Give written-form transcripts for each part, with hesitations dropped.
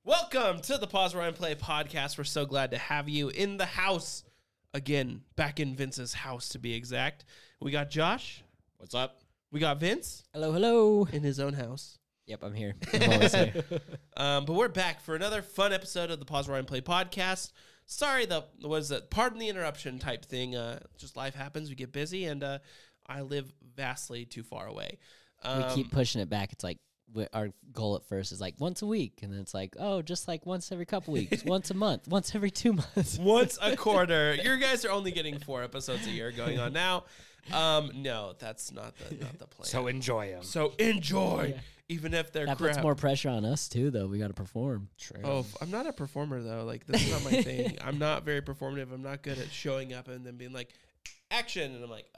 Welcome to the Pause Rewind Play podcast. We're so glad to have you in the house again, back in Vince's house to be exact. We got Josh. What's up? We got Vince Hello, hello. in his own house. Yep, I'm here. I'm always here. But we're back for another fun episode of the Pause Rewind Play podcast. Sorry, pardon the interruption type thing. Just life happens. We get busy, and I live vastly too far away. We keep pushing it back. It's like our goal at first is like once a week, and then it's like, oh, just like once every couple weeks, once a month, once every 2 months. Once a quarter. You guys are only getting 4 episodes a year going on now. No, that's not the plan. So enjoy them. So enjoy, even if they're That crap. puts more pressure on us too, though. We got to perform. True. Oh, I'm not a performer though. Like, this is not my thing. I'm not very performative. I'm not good at showing up and then being like, action, and I'm like,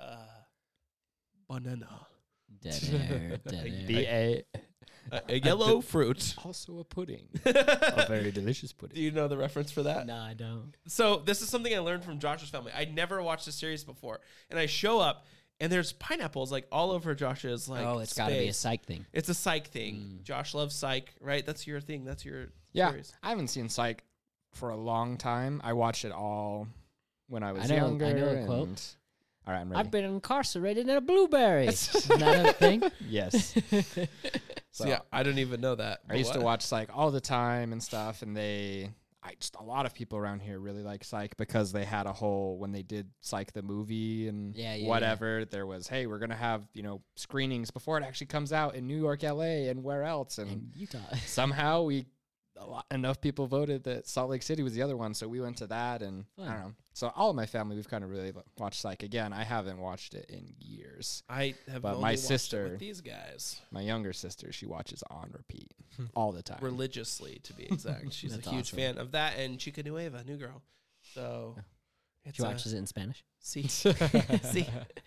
banana, Dead air, dead air. B.A. a yellow fruit. Also a pudding. A very delicious pudding. Do you know the reference for that? No, I don't. So this is something I learned from Josh's family. I'd never watched the series before, and I show up, and there's pineapples like all over Josh's like. Oh, it's got to be a space. psych thing. It's a psych thing. Josh loves psych, right? That's your thing. That's your Yeah, series. I haven't seen Psych for a long time. I watched it all when I was I know younger. a quote. All right, I'm ready. I've been incarcerated in a blueberry. Isn't that a thing? Yes. So yeah, I don't even know that. I used to watch Psych all the time and stuff, and a lot of people around here really like Psych because they had a whole, when they did Psych the movie and whatever, there was, hey, we're going to have, screenings before it actually comes out in New York, LA, and where else. And In Utah. somehow enough people voted that Salt Lake City was the other one, so we went to that, and Fun. I don't know. So all of my family, we've kind of really watched Psych. Again, I haven't watched it in years. I have But only my watched it sister- with these guys My younger sister, she watches on repeat all the time. religiously, to be exact. She's a That's huge awesome. fan of that and Chica Nueva, New Girl. So it's She watches it in Spanish. See, see.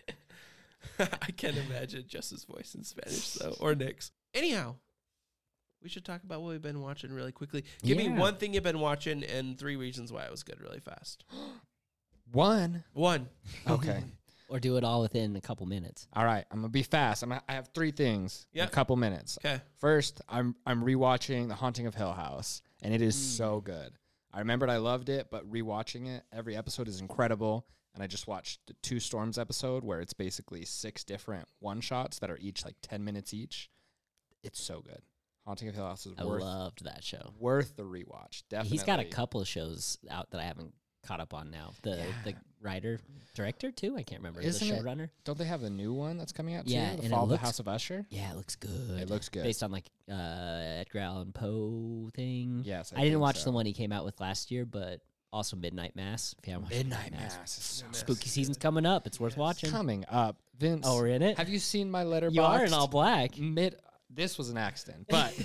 I can't imagine Jess's voice in Spanish though, or Nick's. Anyhow, we should talk about what we've been watching really quickly. Give me Yeah. one thing you've been watching and 3 reasons why it was good really fast. One. One. Okay. Or do it all within a couple minutes. All right. I'm gonna be fast. I have 3 things in Yep. a couple minutes. Okay. First, I'm rewatching The Haunting of Hill House, and it is so good. I remembered I loved it, but rewatching it, every episode is incredible. And I just watched the 2 Storms episode where it's basically 6 different one-shots that are each like 10 minutes each. It's so good. Haunting of Hill House is I loved that show. worth the rewatch. Definitely. He's got a couple of shows out that I haven't caught up on now. The writer, director too. I can't remember. Isn't the it- showrunner. Don't they have a new one that's coming out Yeah, too? The and Fall it of the looks- House of Usher? Yeah, it looks good. It looks good. Based on like Edgar Allan Poe thing. Yes, I didn't think watch so. the one he came out with last year, but also Midnight Mass. If you haven't watched Midnight Mass is so Spooky season's coming up. It's worth watching. coming up. Vince, Oh, we're in it. have you seen my letterbox? You are in all black. This was an accident, but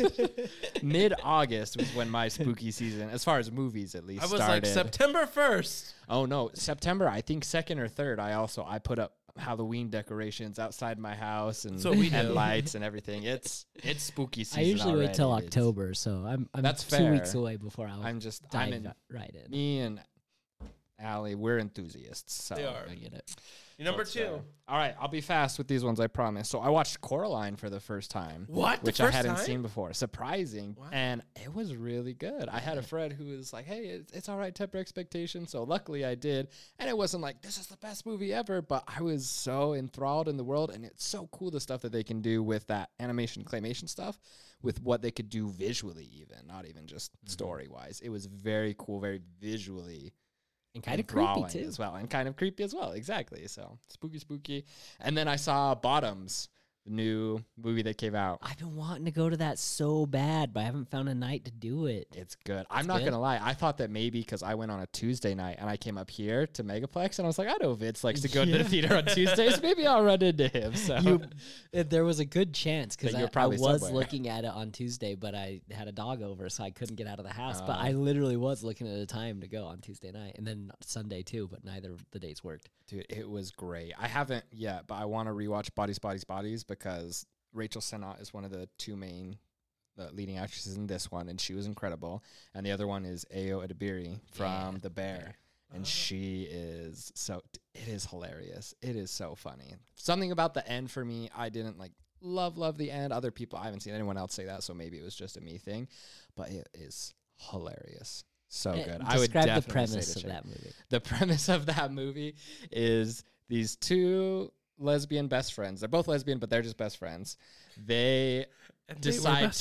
mid-August was when my spooky season, as far as movies at least, I was started. like September 1st. Oh no, September. I think 2nd or 3rd. I put up Halloween decorations outside my house and, So we and do. lights and everything. It's spooky season. I usually wait till already. October, so I'm That's 2 weeks fair. away before I'll I'm dive in. right in. Me and Allie, we're enthusiasts. So. They are. I get it. Number That's 2. fair. All right, I'll be fast with these ones, I promise. So I watched Coraline for the first time. What? Which The I first hadn't time? seen before. Surprising. Wow. And it was really good. I had a friend who was like, hey, it's all right, temper expectations. So luckily I did. And it wasn't like, this is the best movie ever. But I was so enthralled in the world. And it's so cool the stuff that they can do with that animation, claymation stuff, with what they could do visually even, not even just story-wise. It was very cool, very visually And kind of creepy enthralling too. as well, and kind of creepy as well. Exactly. So spooky. And then I saw Bottoms, the new movie that came out. I've been wanting to go to that so bad, but I haven't found a night to do it. It's good. I'm not good? gonna lie. I thought that maybe because I went on a Tuesday night and I came up here to Megaplex, and I was like, I know Vince likes to go to the theater on Tuesdays. Maybe I'll run into him. So There was a good chance because That you're I probably was somewhere. looking at it on Tuesday, but I had a dog over, so I couldn't get out of the house. But Oh. I literally was looking at a time to go on Tuesday night, and then Sunday too. But neither of the dates worked. dude, it was great. I haven't yet, but I want to rewatch Bodies because Rachel Sennott is one of the 2 main leading actresses in this one, and she was incredible. And the other one is Ayo Edebiri from The Bear. And she is it is hilarious. It is so funny. Something about the end for me, I didn't like love the end. Other people, I haven't seen anyone else say that, so maybe it was just a me thing. But it is hilarious. So good. I would Describe definitely the premise say to of check. that movie. The premise of that movie is these two lesbian best friends. They're both lesbian, but they're just best friends. They decide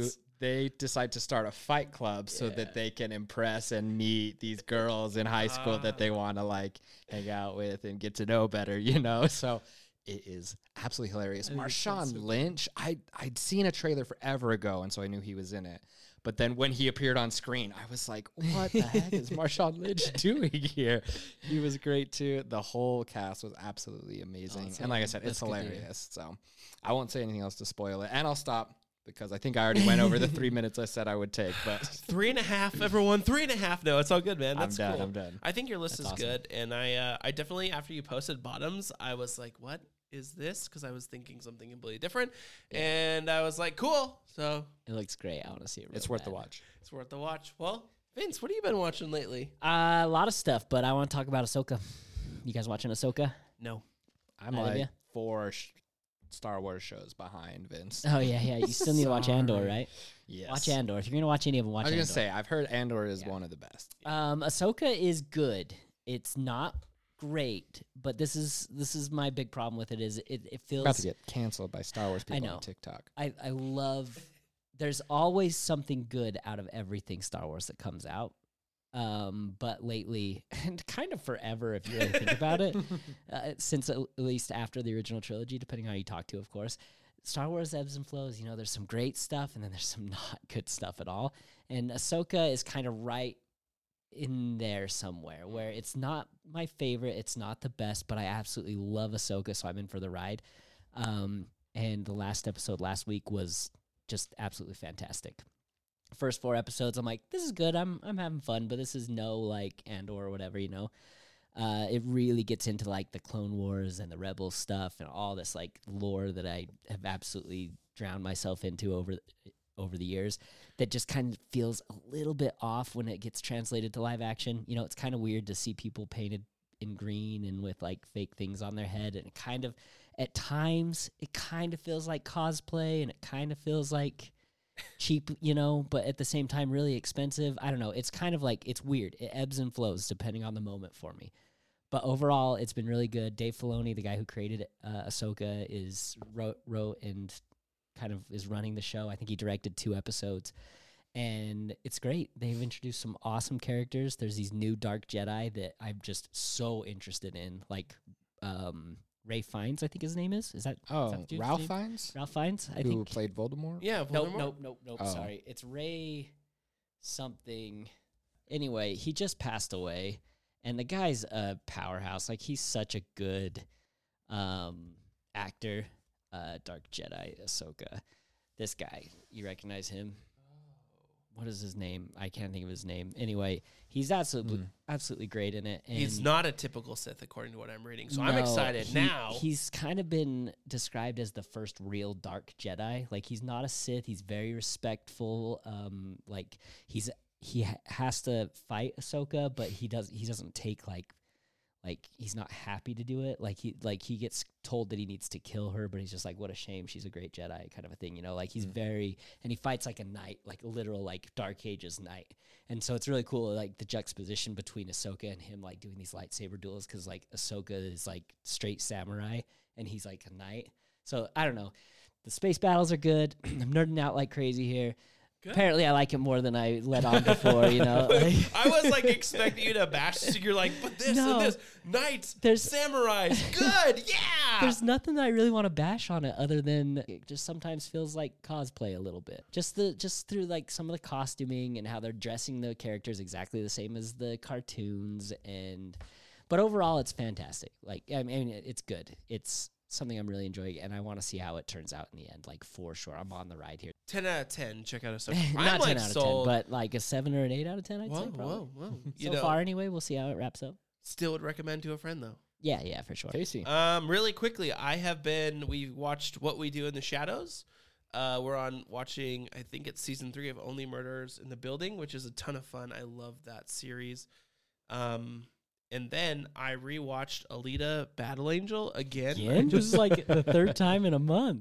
to start a fight club so that they can impress and meet these girls in high school that they want to like hang out with and get to know better, you know? So it is absolutely hilarious. Marshawn Lynch, I'd seen a trailer forever ago, and so I knew he was in it. But then when he appeared on screen, I was like, what the heck is Marshawn Lynch doing here? He was great too. The whole cast was absolutely amazing. And like I said, it's hilarious. So I won't say anything else to spoil it. And I'll stop because I think I already went over the 3 minutes I said I would take. But 3.5, everyone. 3.5. No, it's all good, man. That's I'm done. cool. I'm done. I think your list is awesome. good. And I definitely, after you posted Bottoms, I was like, what is this? Because I was thinking something completely different. And I was like, cool. So It looks great. I want to see it. it's worth the watch. it's worth the watch. Well, Vince, what have you been watching lately? A lot of stuff, but I want to talk about Ahsoka. You guys watching Ahsoka? No. I'm Out of like ya? 4 Star Wars shows behind Vince. Oh yeah. You still need to watch Andor, right? Yes. Watch Andor. If you're gonna watch any of them, watch I was Andor. going to say, I've heard Andor is one of the best. Ahsoka is good. It's not great, but this is my big problem with it. Is it feels About to get canceled by Star Wars people know. on TikTok. I love. There's always something good out of everything Star Wars that comes out. But lately, and kind of forever, if you really think about it, since at least after the original trilogy, depending on how you talk to, of course, Star Wars ebbs and flows. You know, there's some great stuff, and then there's some not good stuff at all. And Ahsoka is kind of right in there somewhere, where it's not my favorite, it's not the best, but I absolutely love Ahsoka, so I'm in for the ride. And the last episode last week was just absolutely fantastic. First 4 episodes, I'm like, this is good. I'm having fun, but this is no like Andor or whatever, you know. It really gets into like the Clone Wars and the Rebel stuff and all this like lore that I have absolutely drowned myself into over the years. That just kind of feels a little bit off when it gets translated to live action. You know, it's kind of weird to see people painted in green and with like fake things on their head, and it kind of, at times, it kind of feels like cosplay, and it kind of feels like cheap, you know, but at the same time really expensive. I don't know. It's kind of like, it's weird. It ebbs and flows depending on the moment for me. But overall, it's been really good. Dave Filoni, the guy who created Ahsoka, wrote and kind of is running the show. I think he directed 2 episodes. And it's great. They've introduced some awesome characters. There's these new Dark Jedi that I'm just so interested in. Like Ray Fiennes, I think his name is. Is that the dude's Ralph name? Fiennes? Ralph Fiennes, I Who think. played Voldemort? Yeah. Voldemort? Nope. Oh. Sorry. It's Ray something. Anyway, he just passed away. And the guy's a powerhouse. Like, he's such a good actor. Dark Jedi, Ahsoka. This guy, you recognize him? What is his name? I can't think of his name. Anyway, he's absolutely great in it. And He's not a typical Sith, according to what I'm reading. So I'm no, excited now. He's kind of been described as the first real Dark Jedi. Like, he's not a Sith. He's very respectful. Like, he has to fight Ahsoka, but he doesn't take like he's not happy to do it. Like he gets told that he needs to kill her, but he's just like, what a shame, she's a great Jedi, kind of a thing, you know. Like, he's very, and he fights like a knight, like a literal like Dark Ages knight. And so it's really cool, like the juxtaposition between Ahsoka and him, like doing these lightsaber duels, because like Ahsoka is like straight samurai and he's like a knight. So I don't know, the space battles are good. I'm nerding out like crazy here. Good. Apparently, I like it more than I let on before, you know. I was like expecting you to bash. So you're like, but this No. and this, knights, There's- samurais, good, yeah. There's nothing that I really want to bash on it, other than it just sometimes feels like cosplay a little bit. Just through like some of the costuming and how they're dressing the characters exactly the same as the cartoons, but overall it's fantastic. Like, I mean, it's good. It's something I'm really enjoying, and I want to see how it turns out in the end. Like, for sure, I'm on the ride here. 10 out of 10. Check out Ahsoka. I'm Not 10 like out of sold. 10, but like a 7 or an 8 out of 10. I'd say probably. Whoa. So far, anyway, we'll see how it wraps up. Still would recommend to a friend though. Yeah, for sure. Casey. Really quickly, we watched What We Do in the Shadows. We're on watching, I think it's season 3 of Only Murders in the Building, which is a ton of fun. I love that series. And then I rewatched Alita Battle Angel again. Again? This is like the third time in a month.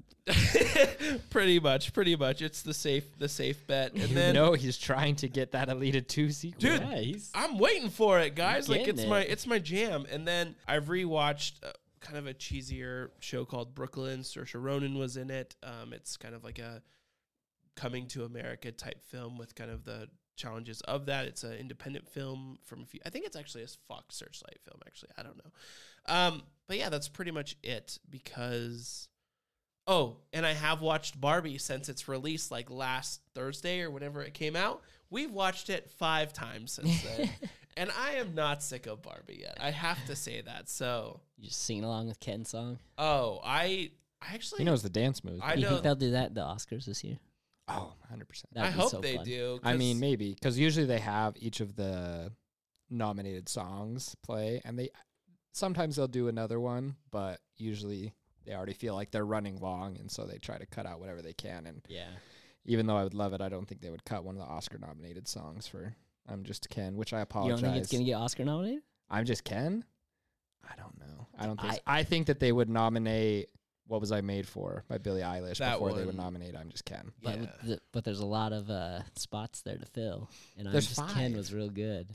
Pretty much. It's the safe bet. And then he's trying to get that Alita 2 sequel. Dude, Yeah, he's I'm waiting for it, guys. Like getting it's my jam. And then I've rewatched kind of a cheesier show called Brooklyn. Saoirse Ronan was in it. It's kind of like a coming to America type film with kind of the challenges of that. It's an independent film from a few. I think it's actually a Fox Searchlight film. Actually, I don't know. But yeah, that's pretty much it. Because and I have watched Barbie since its release, like last Thursday or whenever it came out. We've watched it 5 times since then. And I am not sick of Barbie yet. I have to say that. So you just singing along with Ken's song. I actually He knows the dance moves. I You know. think they'll do that at the Oscars this year? Oh, 100%. That'd I be hope so they fun. do. I 'cause mean, maybe. Because usually they have each of the nominated songs play. And sometimes they'll do another one. But usually they already feel like they're running long. And so they try to cut out whatever they can. And Yeah. even though I would love it, I don't think they would cut one of the Oscar-nominated songs for I'm Just Ken, which I You apologize. don't think it's gonna get Oscar nominated? I'm Just Ken? I don't know. I don't think I- so. I think that they would nominate What Was I Made For by Billie Eilish That before they would one. nominate I'm Just Ken. But, Yeah. but there's a lot of spots there to fill, and There's I'm Just Ken 5. was real good.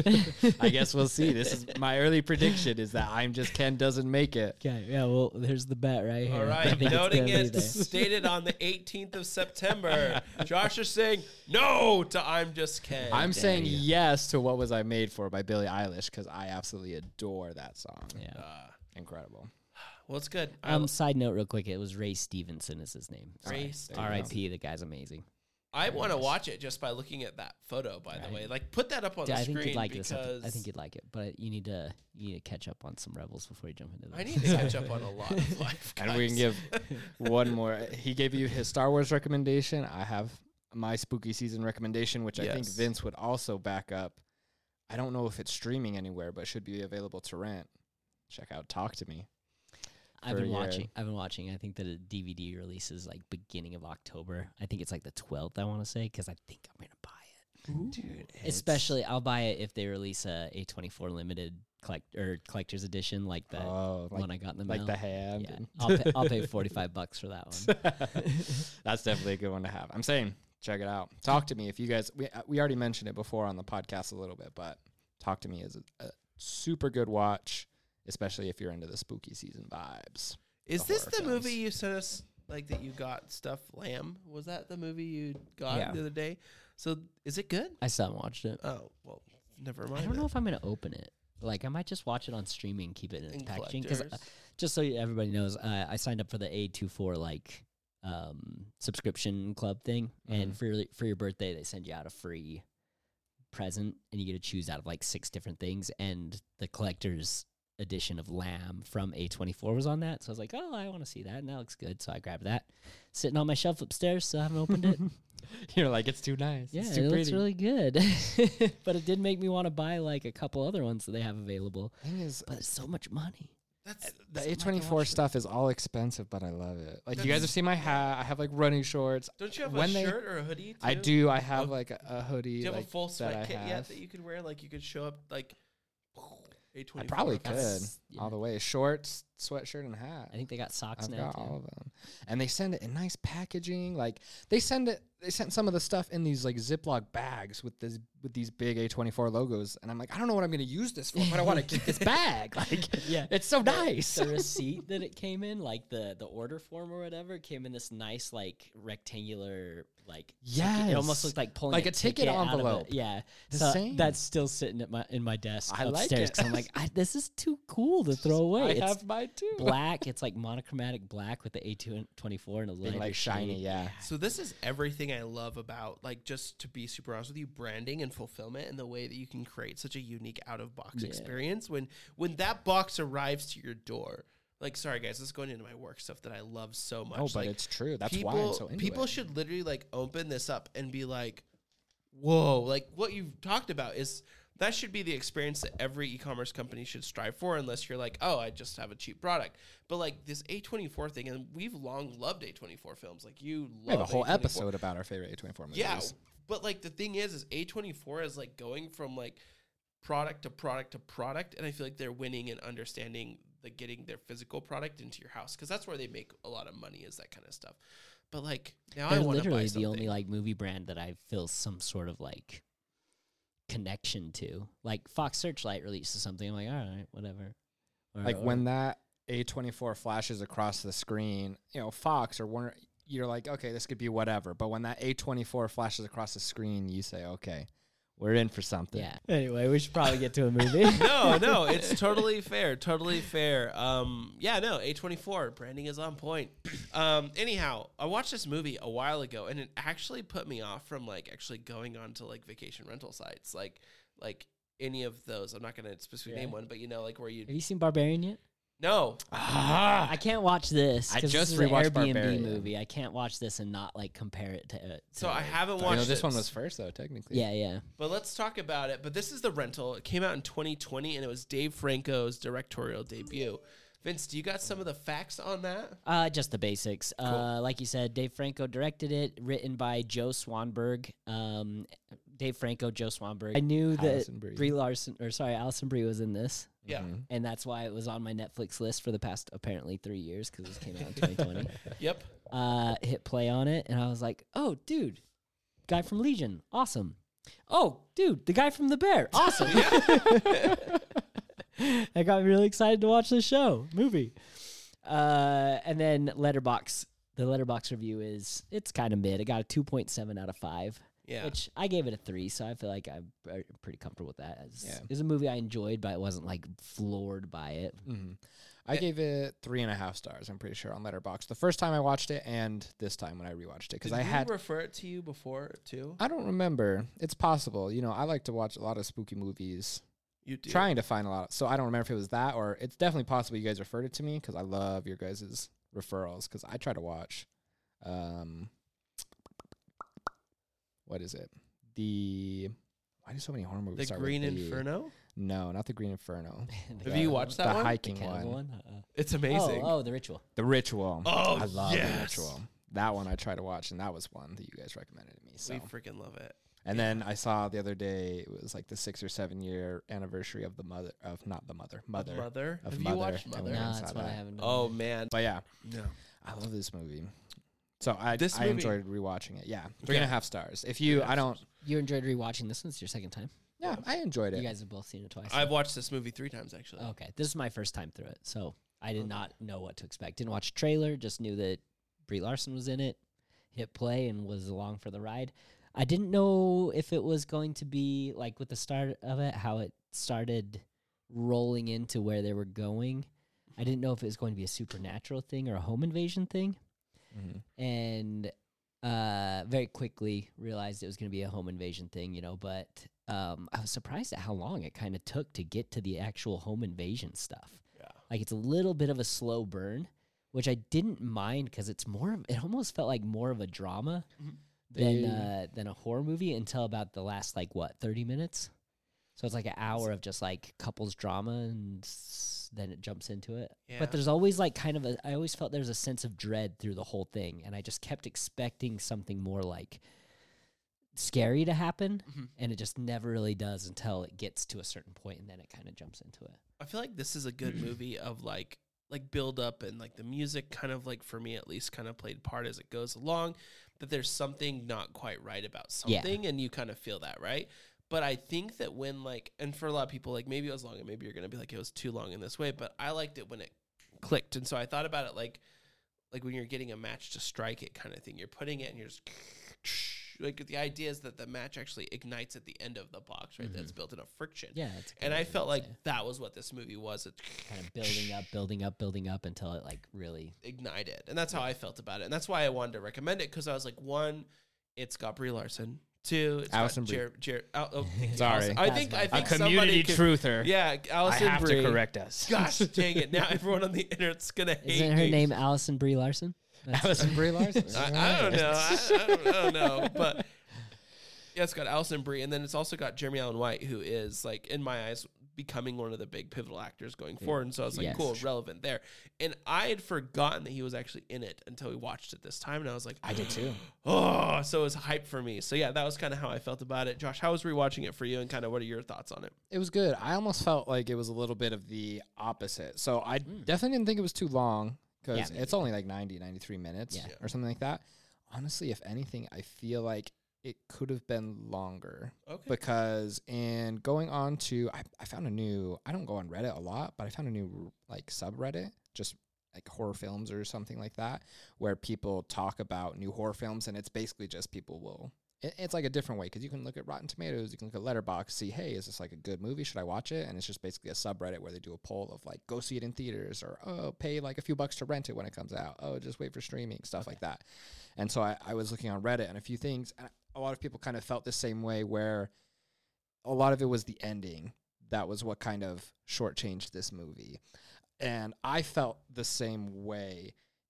I guess we'll see. This is my early prediction is that I'm Just Ken doesn't make it. Okay, yeah. Well, there's the bet right here. All I right, think it's noting gonna be it there. stated on the 18th of September. Josh is saying no to I'm Just Ken. I'm dare saying you. yes to What Was I Made For by Billie Eilish because I absolutely adore that song. Yeah. Incredible. Well, it's good. Side note, real quick, it was Ray Stevenson is his name. Ray There you Stevenson. go. R.I.P. The guy's amazing. I want to watch it just by looking at that photo. By the Right. way, like put that up on Yeah, the I screen think you'd like this. because I think you'd like it, but you need to catch up on some Rebels before you jump into this. I need to catch up on a lot of life. And we can guys. give one more. He gave you his Star Wars recommendation. I have my spooky season recommendation, which I think Yes. Vince would also back up. I don't know if it's streaming anywhere, but should be available to rent. Check out Talk to Me. I've for been your- watching. I've been watching. I think that a DVD release is like beginning of October. I think it's like the 12th. I want to say because I think I'm gonna buy it. Dude, Especially, I'll buy it if they release a A24 limited collector's edition, like the one I got in the mail. like the hand. Yeah, and- I'll pay $45 for that one. That's definitely a good one to have. I'm saying, check it out. Talk to Me if you guys. We already mentioned it before on the podcast a little bit, but Talk to Me is a super good watch, especially if you're into the spooky season vibes. Is the this horror the films. movie you sent us? Like that you got stuff Lamb? Was that the movie you got Yeah. the other day? So is it good? I still haven't watched it. Oh well, never mind. I don't know then. if I'm gonna open it. Like, I might just watch it on streaming, keep it in its In packaging. Because collectors. just so everybody knows, I signed up for the A24 subscription club thing, and for your birthday, they send you out a free present, and you get to choose out of like 6 different things. And the collector's edition of Lamb from A24 was on that, so I was like, oh, I want to see that, and that looks good. So I grabbed that, sitting on my shelf upstairs. Still haven't opened it. You're like, it's too nice. Yeah, it's it too looks pretty. really good. But it did make me want to buy like a couple other ones that they have available. Thing is, But it's so much money. That's the so much to A24 watch. stuff is all expensive, but I love it. Like, you guys That's- have seen my hat. I have like running shorts. Don't you have When a they- shirt or a hoodie? Too? I do. I have Oh. like a hoodie. Do you have like, a full that sweat I kit have. yet that you could wear? Like you could show up like A24. I probably could That's- all the way. Shorts, sweatshirt, and hat. I think they got socks I've now got all too. of them, and they send it in nice packaging. Like they sent some of the stuff in these like Ziploc bags with these big A24 logos, and I'm like, I don't know what I'm gonna use this for, but I want to keep this bag. Like, Yeah. it's so nice. The receipt that it came in, like the order form or whatever, came in this nice like rectangular like ticket. It almost Yes. looked like pulling Like a a ticket out of envelope. Yeah, The so same. that's still sitting at in my desk I like upstairs. it. 'Cause I'm like, this is too cool to throw away. I It's have mine too. black. It's like monochromatic black with the A24 and a Being lighter like shiny, shade. yeah. So this is everything I love about, like, just to be super honest with you, branding and fulfillment, and the way that you can create such a unique out of box Yeah. experience when that box arrives to your door. Like, sorry guys, this is going into my work stuff that I love so much. Oh, but like, it's true. That's people, why I'm so into people it. should literally like open this up and be like, whoa, like what you've talked about is that should be the experience that every e-commerce company should strive for, unless you're like, oh, I just have a cheap product. But like this A24 thing, and we've long loved A24 films. Like you love We have a whole A24. episode about our favorite A24 movies. Yeah, but like the thing is A24 is like going from like product to product to product, and I feel like they're winning and understanding the getting their physical product into your house, because that's where they make a lot of money, is that kind of stuff. But like now They're I want to buy literally something. the only like movie brand that I feel some sort of like connection to. Like Fox Searchlight releases something, I'm like, all right, whatever. Like when that A24 flashes across the screen, you know, Fox or Warner, you're like, okay, this could be whatever. But when that A24 flashes across the screen, you say, okay, we're in for something. yeah. Anyway, we should probably get to a movie. No, it's totally fair. Totally fair. Yeah, no, A24 branding is on point. Anyhow, I watched this movie a while ago, and it actually put me off from like actually going on to like vacation rental sites, like any of those. I'm not going to specifically name one, but you know, like where you. Have you seen Barbarian yet? No, I can't watch this. I 'cause just this is an rewatched Airbnb Barbarian. movie. I can't watch this and not like compare it to. so I haven't You watched know, this one it. was first, though, technically. Yeah. But let's talk about it. But this is the rental. It came out in 2020, and it was Dave Franco's directorial debut. Vince, do you got some of the facts on that? Just the basics. Cool. Like you said, Dave Franco directed it, written by Joe Swanberg. Dave Franco, Joe Swanberg. I knew that Alison Brie. Alison Brie was in this. Yeah. Mhm. And that's why it was on my Netflix list for the past apparently 3 years, because this came out in 2020. Yep. Hit play on it, and I was like, oh, dude, guy from Legion, awesome. Oh, dude, the guy from The Bear, awesome. I got really excited to watch this movie. And then Letterboxd. The Letterboxd review it's kind of mid. It got a 2.7 out of 5. Yeah. Which I gave it a 3, so I feel like I'm pretty comfortable with that. Yeah. It's a movie I enjoyed, but I wasn't like floored by it. Mm-hmm. I gave it 3.5 stars, I'm pretty sure, on Letterboxd. The first time I watched it and this time when I rewatched it. Because Did I we had. refer it to you before, too? I don't remember. It's possible. You know, I like to watch a lot of spooky movies. You do. Trying to find a lot. So I don't remember if it was that or it's definitely possible you guys referred it to me because I love your guys' referrals because I try to watch. What is it? Why do so many horror movies The start Green with the- Inferno? No, not the Green Inferno. Have you watched that the one? hiking Cannibal one? one? It's amazing. Oh, The Ritual. The Ritual. Oh, I love The yes. Ritual. That one I try to watch, and that was one that you guys recommended to me. So, We freaking love it. and then I saw the other day it was like the 6 or 7 year anniversary of Mother. Mother? Of Have Mother. you watched And Mother? we No, haven't that's saw what I that. haven't done. Oh, man. But yeah, No. I love this movie. So I This I movie- enjoyed rewatching it. Yeah, Okay. 3.5 stars. If you, I don't. You enjoyed rewatching this one? It's your second time? Yeah, I enjoyed it. You guys have both seen it twice. I've watched this movie 3 times, actually. Okay, this is my first time through it, so I did not know what to expect. Didn't watch a trailer, just knew that Brie Larson was in it, hit play, and was along for the ride. I didn't know if it was going to be, like, with the start of it, how it started rolling into where they were going. I didn't know if it was going to be a supernatural thing or a home invasion thing, Mhm. and very quickly realized it was going to be a home invasion thing, you know, but I was surprised at how long it kind of took to get to the actual home invasion stuff. Yeah. Like, it's a little bit of a slow burn, which I didn't mind because it's it almost felt like more of a drama than a horror movie until about the last, 30 minutes? So it's like an hour of just, couples drama, and then it jumps into it. Yeah. But there's always, I always felt there's a sense of dread through the whole thing, and I just kept expecting something more, scary to happen, and it just never really does until it gets to a certain point, and then it kind of jumps into it. I feel like this is a good movie of like build up, and the music kind of for me at least kind of played part as it goes along, that there's something not quite right about something, and you kind of feel that, right? But I think that when and for a lot of people, maybe it was long and maybe you're going to be like, it was too long in this way, but I liked it when it clicked. And so I thought about it like when you're getting a match to strike it kind of thing, you're putting it and you're just the idea is that the match actually ignites at the end of the box, right? That's built enough friction. Yeah. It's And I felt like that was what this movie was. It kind of building up until it really. ignited. And that's how I felt about it. And that's why I wanted to recommend it, because I was like, 1, it's got Brie Larson. 2, it's Alison got Brie. thank you, Sorry. Allison. I think A somebody community could, truther. Yeah, Allison I have Brie. to correct us. Gosh dang it. Now everyone on the internet's going to hate Isn't her me. name Alison Brie Larson? Alison Brie Larson. I don't know. I don't know. But yeah, it's got Allison Brie. And then it's also got Jeremy Allen White, who is, in my eyes, becoming one of the big pivotal actors going forward. And so I was like, Yes. cool, relevant there. And I had forgotten that he was actually in it until we watched it this time. And I was like, I did too. oh, so it was hype for me. So yeah, that was kind of how I felt about it. Josh, how was rewatching it for you, and kind of what are your thoughts on it? It was good. I almost felt like it was a little bit of the opposite. So I definitely didn't think it was too long because Yeah, it's only like 90, 93 minutes Yeah. or something like that. Honestly, if anything, I feel like it could have been longer Okay. because in going on to, I found a new, I don't go on Reddit a lot, but I found a new like subreddit, just like horror films or something like that, where people talk about new horror films, and it's basically just people will, it's like a different way because you can look at Rotten Tomatoes, you can look at Letterboxd, see, hey, is this like a good movie? Should I watch it? And it's just basically a subreddit where they do a poll of like, go see it in theaters, or oh, pay like a few bucks to rent it when it comes out. Oh, just wait for streaming, stuff like that. And so I was looking on Reddit and a few things, and a lot of people kind of felt the same way, where a lot of it was the ending. That was what kind of shortchanged this movie. And I felt the same way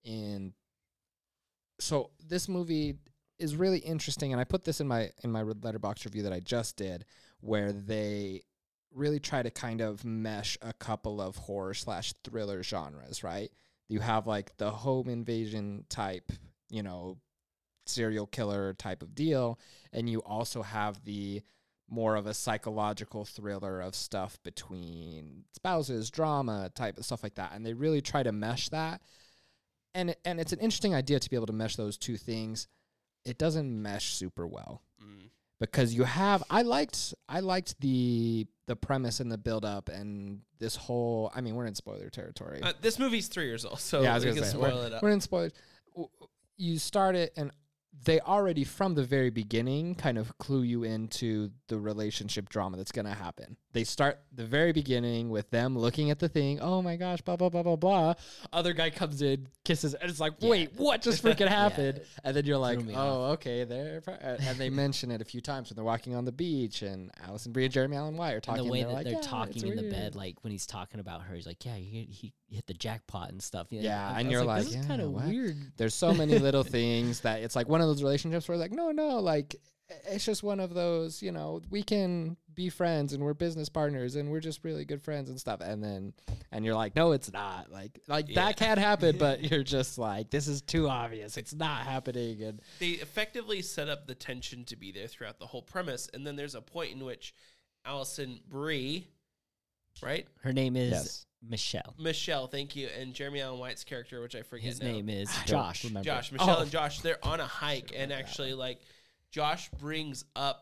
so this movie is really interesting, and I put this in my Letterboxd review that I just did, where they really try to kind of mesh a couple of horror/thriller genres, right? You have like the home invasion type, serial killer type of deal, and you also have the more of a psychological thriller of stuff between spouses, drama type of stuff like that. And they really try to mesh that. And it's an interesting idea to be able to mesh those two things. It doesn't mesh super well because you have, I liked the premise and the build up and this whole, I mean, we're in spoiler territory. This movie's 3 years old, so Yeah, I was we gonna can say, spoil it up. We're in spoilers. You start it, and they already from the very beginning kind of clue you into the relationship drama that's going to happen. They start the very beginning with them looking at the thing. Oh my gosh, blah, blah, blah, blah, blah. Other guy comes in, kisses, and it's like, wait, what just freaking happened? And then you're like, Threw me oh, okay. And they mention it a few times when they're walking on the beach, and Allison Brie and Jeremy Allen White are talking. And the way they're that like, they're yeah, talking it's in the weird. bed, like when he's talking about her, he's like, yeah, he hit the jackpot and stuff. Yeah, I and was you're like, this is yeah, kind of what? weird. There's so many little things that it's like one of those relationships where like, no, like it's just one of those, we can be friends and we're business partners and we're just really good friends and stuff. And you're like, no, it's not. Like that can't happen, but you're just like, this is too obvious. It's not happening. And They effectively set up the tension to be there throughout the whole premise, and then there's a point in which Allison Brie, right? Her name is Yes. Michelle. Thank you, and Jeremy Allen White's character, which I forget His now. name is I don't Josh. remember. Josh, Michelle Oh. and Josh, they're on a hike, and actually, like, Josh brings up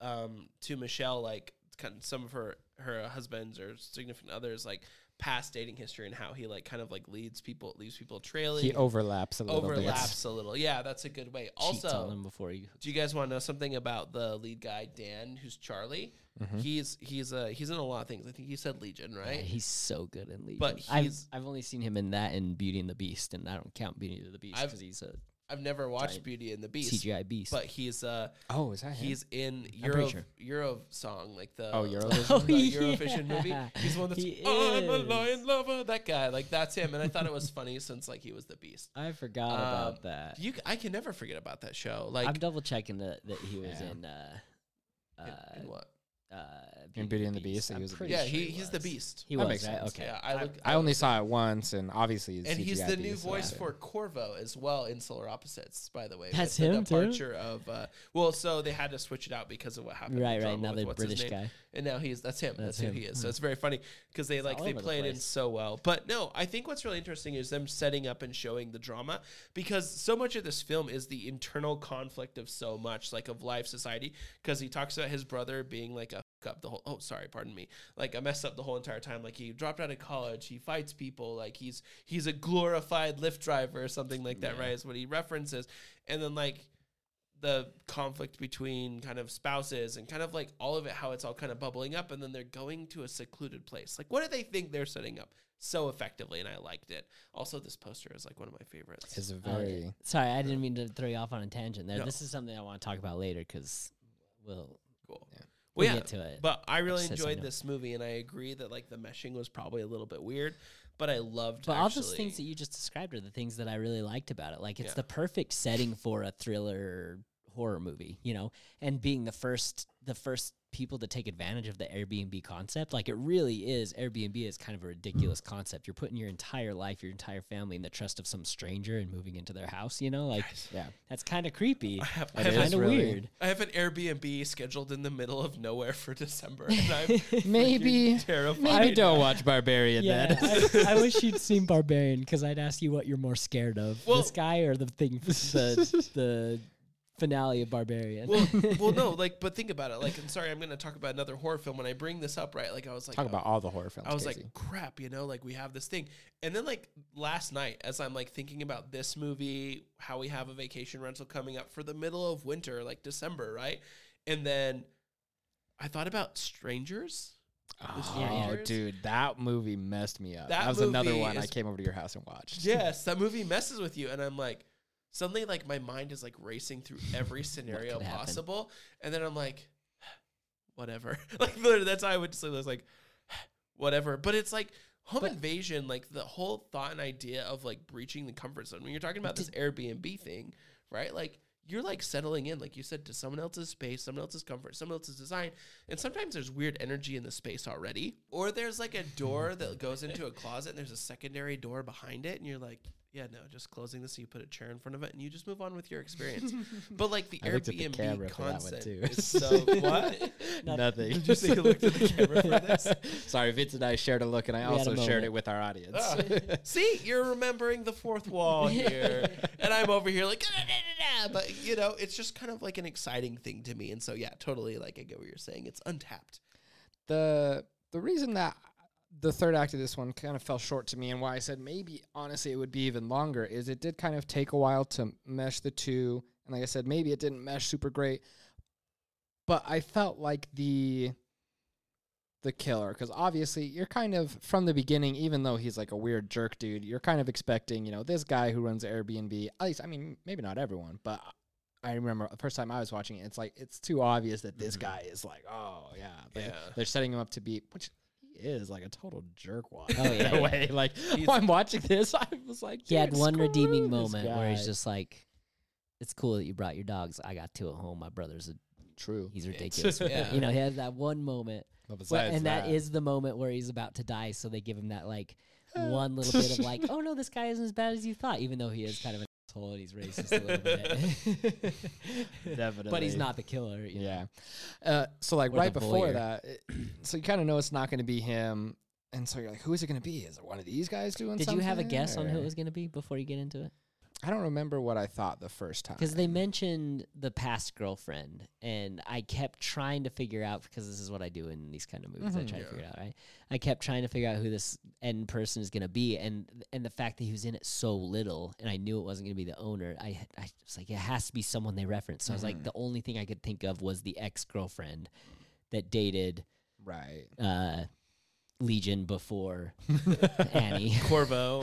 to Michelle, like, kind of some of her husbands or significant others, like, past dating history and how he, like, kind of, like, leaves people trailing. He overlaps a little bit. overlaps a little. Yeah, that's a good way. Cheats on Also, them before you. do you guys want to know something about the lead guy, Dan, who's Charlie? Mm-hmm. He's in a lot of things. I think you said Legion, right? Yeah, he's so good in Legion. But I've he's- only seen him in that and Beauty and the Beast, and I don't count Beauty and the Beast because he's a I've never watched Giant Beauty and the Beast, CGI beast. but he's Oh, is that him? he's in pretty sure. Euro song, like the Eurovision? the Eurovision movie. He's the one that's He I'm a is. lion lover. That guy, like that's him. And I thought it was funny since like he was the Beast. I forgot about that. I can never forget about that show. Like I'm double checking that he was Yeah. in in what? In Beauty and the Beast, he I'm was the pretty Yeah, sure he's the was. Beast. He That was makes right? sense. Okay. Yeah, I only saw it once, and obviously And he's CGI the new beast, so voice I- for Corvo as well in Solar Opposites, by the way. with That's the him, too? departure of so they had to switch it out because of what happened. Right, with right. drama Now with the what's his British name. guy. And now that's him. That's who him. he is. So it's very funny because they all they over the play it in place. so well. But no, I think what's really interesting is them setting up and showing the drama because so much of this film is the internal conflict of so much like of life, society. Because he talks about his brother being like a up the whole like a mess up the whole entire time. Like he dropped out of college, he fights people, like he's a glorified Lyft driver or something like that, right? Is what he references. And then like the conflict between kind of spouses and kind of like all of it, how it's all kind of bubbling up, and then they're going to a secluded place. Like what do they think they're setting up so effectively? And I liked it. Also, this poster is like one of my favorites. Is a Oh, very sorry, I didn't mean to throw you off on a tangent there. No. This is something I want to talk about later because we'll Cool. Yeah. Well, we'll yeah, get to it. but I really Just so enjoyed you know. this movie, and I agree that like the meshing was probably a little bit weird, but I loved. But all those things that you just described are the things that I really liked about it. Like it's Yeah. the perfect setting for a thriller horror movie, and being the first people to take advantage of the Airbnb concept. Like, it really is. Airbnb is kind of a ridiculous concept. You're putting your entire life, your entire family in the trust of some stranger and moving into their house, you know? Like, Yeah. that's kind of creepy. I have Kind of really- weird. I have an Airbnb scheduled in the middle of nowhere for December, and I'm Maybe terrified. maybe don't watch Barbarian Yeah, then. I wish you'd seen Barbarian, because I'd ask you what you're more scared of, Well- this guy or the thing, the finale of Barbarian. Well, no, like, but think about it. Like, I'm sorry, I'm going to talk about another horror film. When I bring this up, right? Like, I was like, Talk about all the horror films. I was Casey. like, crap, you know, like we have this thing. And then like last night, as I'm like thinking about this movie, how we have a vacation rental coming up for the middle of winter, like December, right? And then I thought about Strangers. oh, Strangers. dude, that movie messed me up. That That was another movie one I is- came over to your house and watched. Yes, that movie messes with you. And I'm like, suddenly like my mind is like racing through every scenario could happen? possible. And then I'm like, whatever. Like literally, that's how I would just say, like, whatever. But it's like home But- invasion, like the whole thought and idea of like breaching the comfort zone. When you're talking about this Airbnb thing, right? Like you're like settling in, like you said, to someone else's space, someone else's comfort, someone else's design. And sometimes there's weird energy in the space already. Or there's like a door that goes into a closet and there's a secondary door behind it. And you're like, yeah, no, just closing this. And you put a chair in front of it and you just move on with your experience. But like the I looked at the Airbnb camera for that one, concept too. is so what? Nothing. Did you say you looked at the camera for this? Sorry, Vince and I shared a look, and I We had a also shared moment. it with our audience. Ah, see, you're remembering the fourth wall here, and I'm over here like, but you know, it's just kind of like an exciting thing to me, and so yeah, totally. Like I get what you're saying. It's untapped. The reason that the third act of this one kind of fell short to me, and why I said maybe honestly it would be even longer, is it did kind of take a while to mesh the two, and like I said, maybe it didn't mesh super great, but I felt like the killer, because obviously you're kind of from the beginning, even though he's like a weird jerk dude, you're kind of expecting, you know, this guy who runs Airbnb, at least, I mean, maybe not everyone, but I remember the first time I was watching it, it's like, it's too obvious that this guy is like, oh yeah, Yeah. they're setting him up to be, which he is like a total jerkwad. Oh, yeah, in a yeah. way. Like, He's- while I'm watching this, I was like, He had dude, one screw redeeming this moment where he's guy. just like, it's cool that you brought your dogs. I got two at home. My brother's True. he's ridiculous. Yeah. You know, he has that one moment. But Well, besides and that is the moment where he's about to die, so they give him that like one little bit of like, oh no, this guy isn't as bad as you thought, even though he is kind of an asshole and he's racist a little bit. Definitely. But he's not the killer. You know? Yeah. So like Or right the before voyeur. that, so you kind of know it's not going to be him, and so you're like, who is it going to be? Is it one of these guys doing Did something? you have a guess on who it or- was going to be before you get into it? I don't remember what I thought the first time. Because they mentioned the past girlfriend, and I kept trying to figure out, because this is what I do in these kind of movies. I try to figure it out, right? I kept trying to figure out who this end person is going to be, and the fact that he was in it so little, and I knew it wasn't going to be the owner, I was like, it has to be someone they referenced. So I was like, the only thing I could think of was the ex-girlfriend that dated Right. Legion before Annie. Corvo.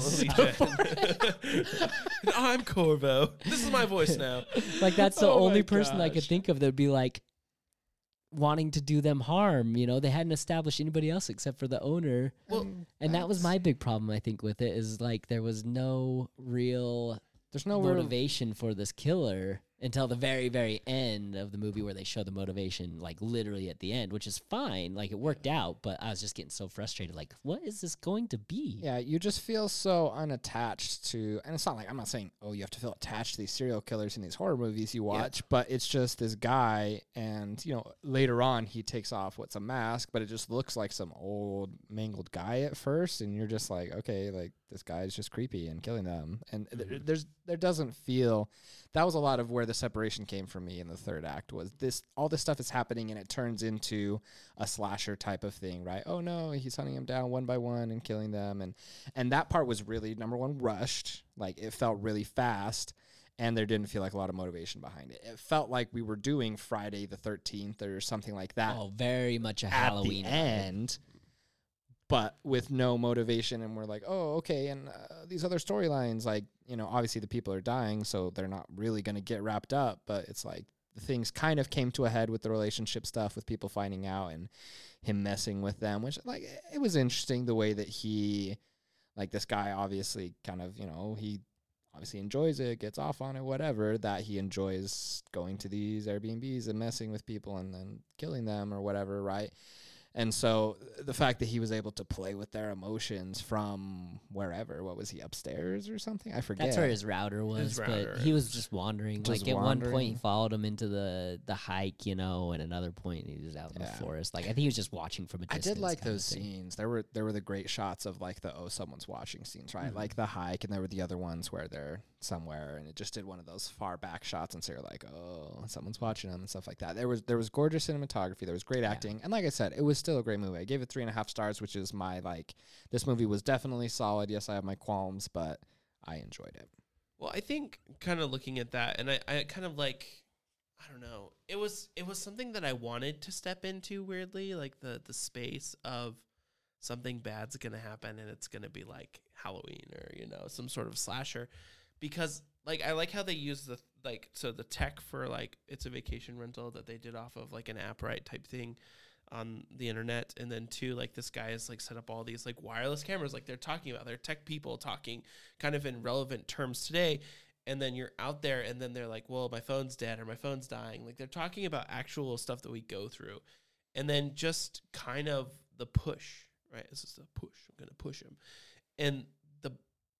I'm Corvo. This is my voice now. Like, that's the Oh my only person I could gosh. think of that would be like wanting to do them harm. You know, they hadn't established anybody else except for the owner. Well, And that was my big problem, I think, with it, is like there was no real There's no real motivation for this killer until the very, very end of the movie, where they show the motivation, like literally at the end, which is fine. Like, it worked out, but I was just getting so frustrated. Like, what is this going to be? Yeah, you just feel so unattached to, and it's not like, I'm not saying, oh, you have to feel attached to these serial killers in these horror movies you watch, but it's just this guy, and, you know, later on he takes off what's a mask, but it just looks like some old mangled guy at first, and you're just like, okay, like, this guy is just creepy and killing them, and there doesn't feel, that was a lot of where the separation came for me in the third act, was this, all this stuff is happening, and it turns into a slasher type of thing, right? Oh no, he's hunting them down one by one and killing them, and that part was really, number one, rushed. Like, it felt really fast, and there didn't feel like a lot of motivation behind it. It felt like we were doing Friday the 13th or something like that Oh, very much a at Halloween the vibe. end, but with no motivation. And we're like, oh, okay. And these other storylines, like, you know, obviously the people are dying, so they're not really going to get wrapped up. But it's like the things kind of came to a head with the relationship stuff, with people finding out and him messing with them, which, like, it was interesting the way that he, like, this guy obviously kind of, you know, he obviously enjoys it, gets off on it, whatever, that he enjoys going to these Airbnbs and messing with people and then killing them or whatever, right? And so the fact that he was able to play with their emotions from wherever, what was he, upstairs or something? I forget. That's where his router was, His router. but he was just wandering. Just Like at one point, he wandering. followed him into the hike, and another point he was out in the Yeah. forest. Like I think he was just watching from a I distance. did like kind of those thing. scenes. There were the great shots of like the someone's watching scenes, right? Like the hike, and there were the other ones where they're somewhere, and it just did one of those far back shots, and so you're like, oh, someone's watching them and stuff like that. There was gorgeous cinematography. There was great acting, and like I said, it was still a great movie. I gave it 3.5 stars, which is my like. This movie was definitely solid. Yes, I have my qualms, but I enjoyed it. Well, I think kind of looking at that, and I kind of like, I don't know, it was something that I wanted to step into weirdly, like the space of something bad's gonna happen and it's gonna be like Halloween or some sort of slasher, because like I like how they use the the tech for like It's a Vacation Rental that they did off of like an app, right, type thing on the internet, and then too, like this guy has like set up all these like wireless cameras, like they're talking about, they're tech people talking kind of in relevant terms today, and then you're out there and then they're like, well, my phone's dead or my phone's dying, like they're talking about actual stuff that we go through, and then just kind of the push, right, this is the push, I'm gonna push him, and the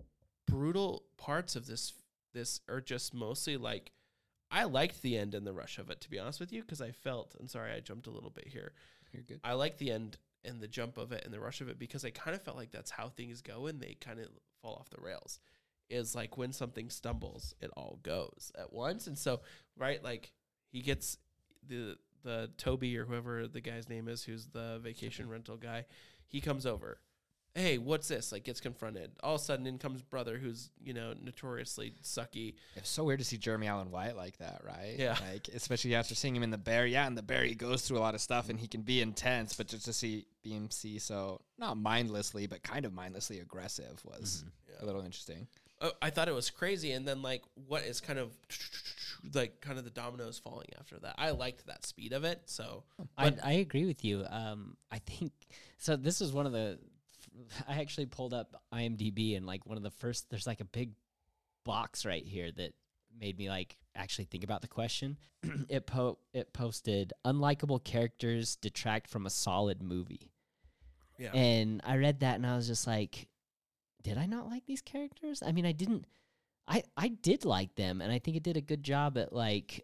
brutal parts of this are just mostly like, I liked the end and the rush of it, to be honest with you, because I felt, and sorry I jumped a little bit here, You're good. I like the end and the jump of it and the rush of it, because I kind of felt like that's how things go and they kind of fall off the rails. Is like when something stumbles, it all goes at once. And so, right, like he gets the Toby or whoever the guy's name is, who's the vacation rental guy, he comes over. Hey, what's this? Like gets confronted. All of a sudden in comes brother who's, notoriously sucky. It's so weird to see Jeremy Allen White like that, right? Yeah. Like, especially after seeing him in The Bear. Yeah, in The Bear, he goes through a lot of stuff, and he can be intense, but just to see BMC so, not mindlessly, but kind of mindlessly aggressive was a little interesting. I thought it was crazy. And then, like, what is kind of, like, kind of the dominoes falling after that. I liked that speed of it, so. I agree with you. I think so. This is one of the. I actually pulled up IMDb, and like one of the first. There's like a big box right here that made me like actually think about the question. It posted unlikable characters detract from a solid movie. Yeah. And I read that and I was just like, did I not like these characters? I mean, I didn't. I did like them, and I think it did a good job at like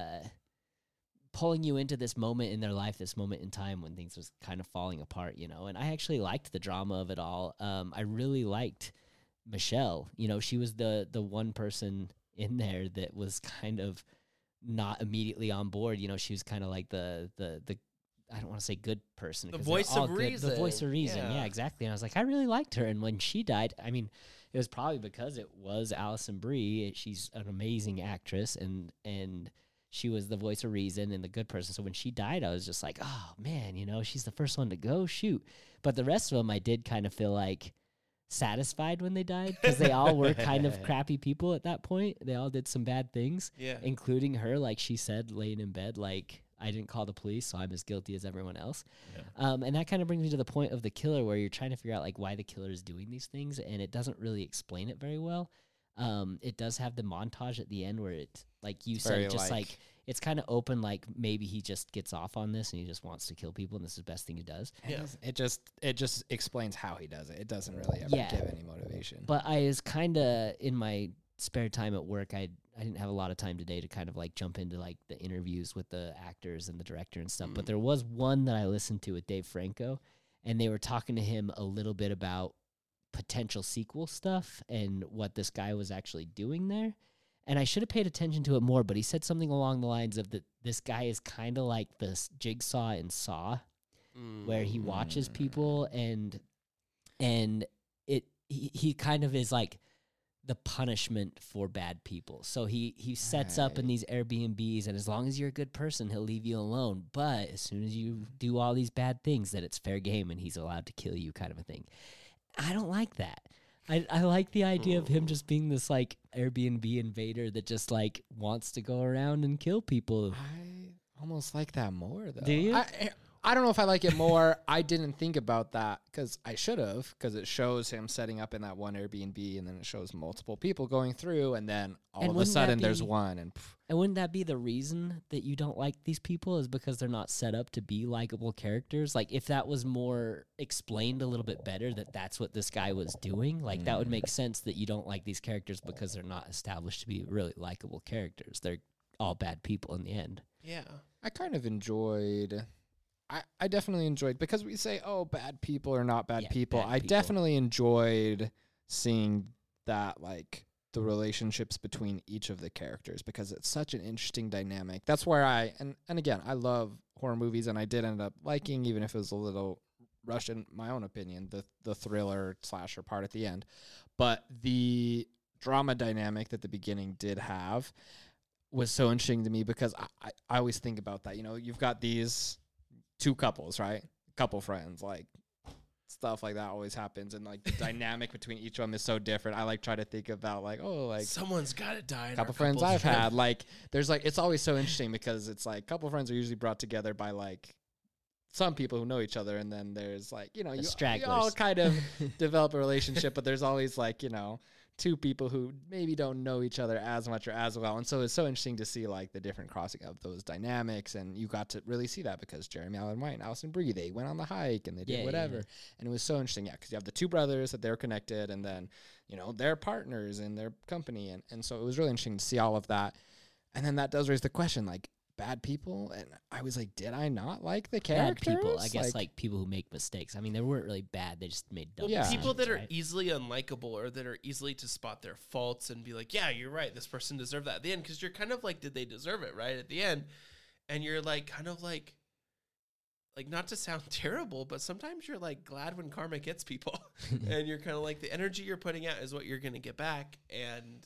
pulling you into this moment in their life, this moment in time when things was kind of falling apart, and I actually liked the drama of it all. I really liked Michelle. She was the one person in there that was kind of not immediately on board. She was kind of like the I don't want to say good person. The 'cause they're voice all of good. reason. The voice of reason. Yeah. Yeah, exactly. And I was like, I really liked her. And when she died, I mean, it was probably because it was Alison Brie. She's an amazing actress, and she was the voice of reason and the good person. So when she died, I was just like, oh man, she's the first one to go. Shoot. But the rest of them, I did kind of feel like satisfied when they died, because they all were kind of crappy people at that point. They all did some bad things, Yeah. including her. Like she said, laying in bed, like, I didn't call the police, so I'm as guilty as everyone else. Yeah. And that kind of brings me to the point of the killer, where you're trying to figure out like why the killer is doing these things, and it doesn't really explain it very well. It does have the montage at the end where it, like you Very said, just like- like it's kind of open, like maybe he just gets off on this and he just wants to kill people, and this is the best thing he does. Yeah. It just explains how he does it. It doesn't really ever Yeah. give any motivation. But I was kind of in my spare time at work. I didn't have a lot of time today to kind of like jump into like the interviews with the actors and the director and stuff. But there was one that I listened to with Dave Franco, and they were talking to him a little bit about potential sequel stuff and what this guy was actually doing there. And I should have paid attention to it more, but he said something along the lines of that this guy is kind of like this Jigsaw in Saw, where he watches people and he kind of is like the punishment for bad people. So he sets up in these Airbnbs, and as long as you're a good person, he'll leave you alone. But as soon as you do all these bad things, that it's fair game and he's allowed to kill you, kind of a thing. I don't like that. I like the idea of him just being this like Airbnb invader that just like wants to go around and kill people. I almost like that more, though. Do you? I don't know if I like it more. I didn't think about that because I should have, because it shows him setting up in that one Airbnb, and then it shows multiple people going through, and then all And of a wouldn't that sudden there's be- one, and And wouldn't that be the reason that you don't like these people is because they're not set up to be likable characters? Like if that was more explained a little bit better that that's what this guy was doing, like that would make sense that you don't like these characters because they're not established to be really likable characters. They're all bad people in the end. Yeah. I kind of enjoyed. I definitely enjoyed, because we say, oh, bad people are not bad Yeah, people. bad I people. definitely enjoyed seeing that, like, the relationships between each of the characters, because it's such an interesting dynamic. That's where and again, I love horror movies, and I did end up liking, even if it was a little rushed in my own opinion, the thriller slasher part at the end. But the drama dynamic that the beginning did have was so interesting to me, because I always think about that. You know, you've got these two couples, right? Couple friends, like stuff like that always happens, and like the dynamic between each of them is so different. I like try to think about like, oh, like Someone's got to die. a couple friends I've had, like there's like, it's always so interesting because it's like couple friends are usually brought together by like some people who know each other, and then there's like, you know, you all stragglers. kind of develop a relationship, but there's always like, you know, two people who maybe don't know each other as much or as well. And so it's so interesting to see like the different crossing of those dynamics. And you got to really see that because Jeremy Allen White and Alison Brie, they went on the hike and they did whatever. Yeah. And it was so interesting. Yeah. Cause you have the two brothers that they're connected, and then, you know, they're partners in their company. And so it was really interesting to see all of that. And then that does raise the question, like, bad people, and I was like, did I not like the characters? Bad people, I guess, like people who make mistakes. I mean, they weren't really bad; they just made dumb decisions. People that are right? easily unlikable, or that are easily to spot their faults and be like, yeah, you're right, this person deserved that at the end, because you're kind of like, did they deserve it, right, at the end? And you're like, kind of like not to sound terrible, but sometimes you're like glad when karma gets people, and you're kind of like, the energy you're putting out is what you're going to get back, and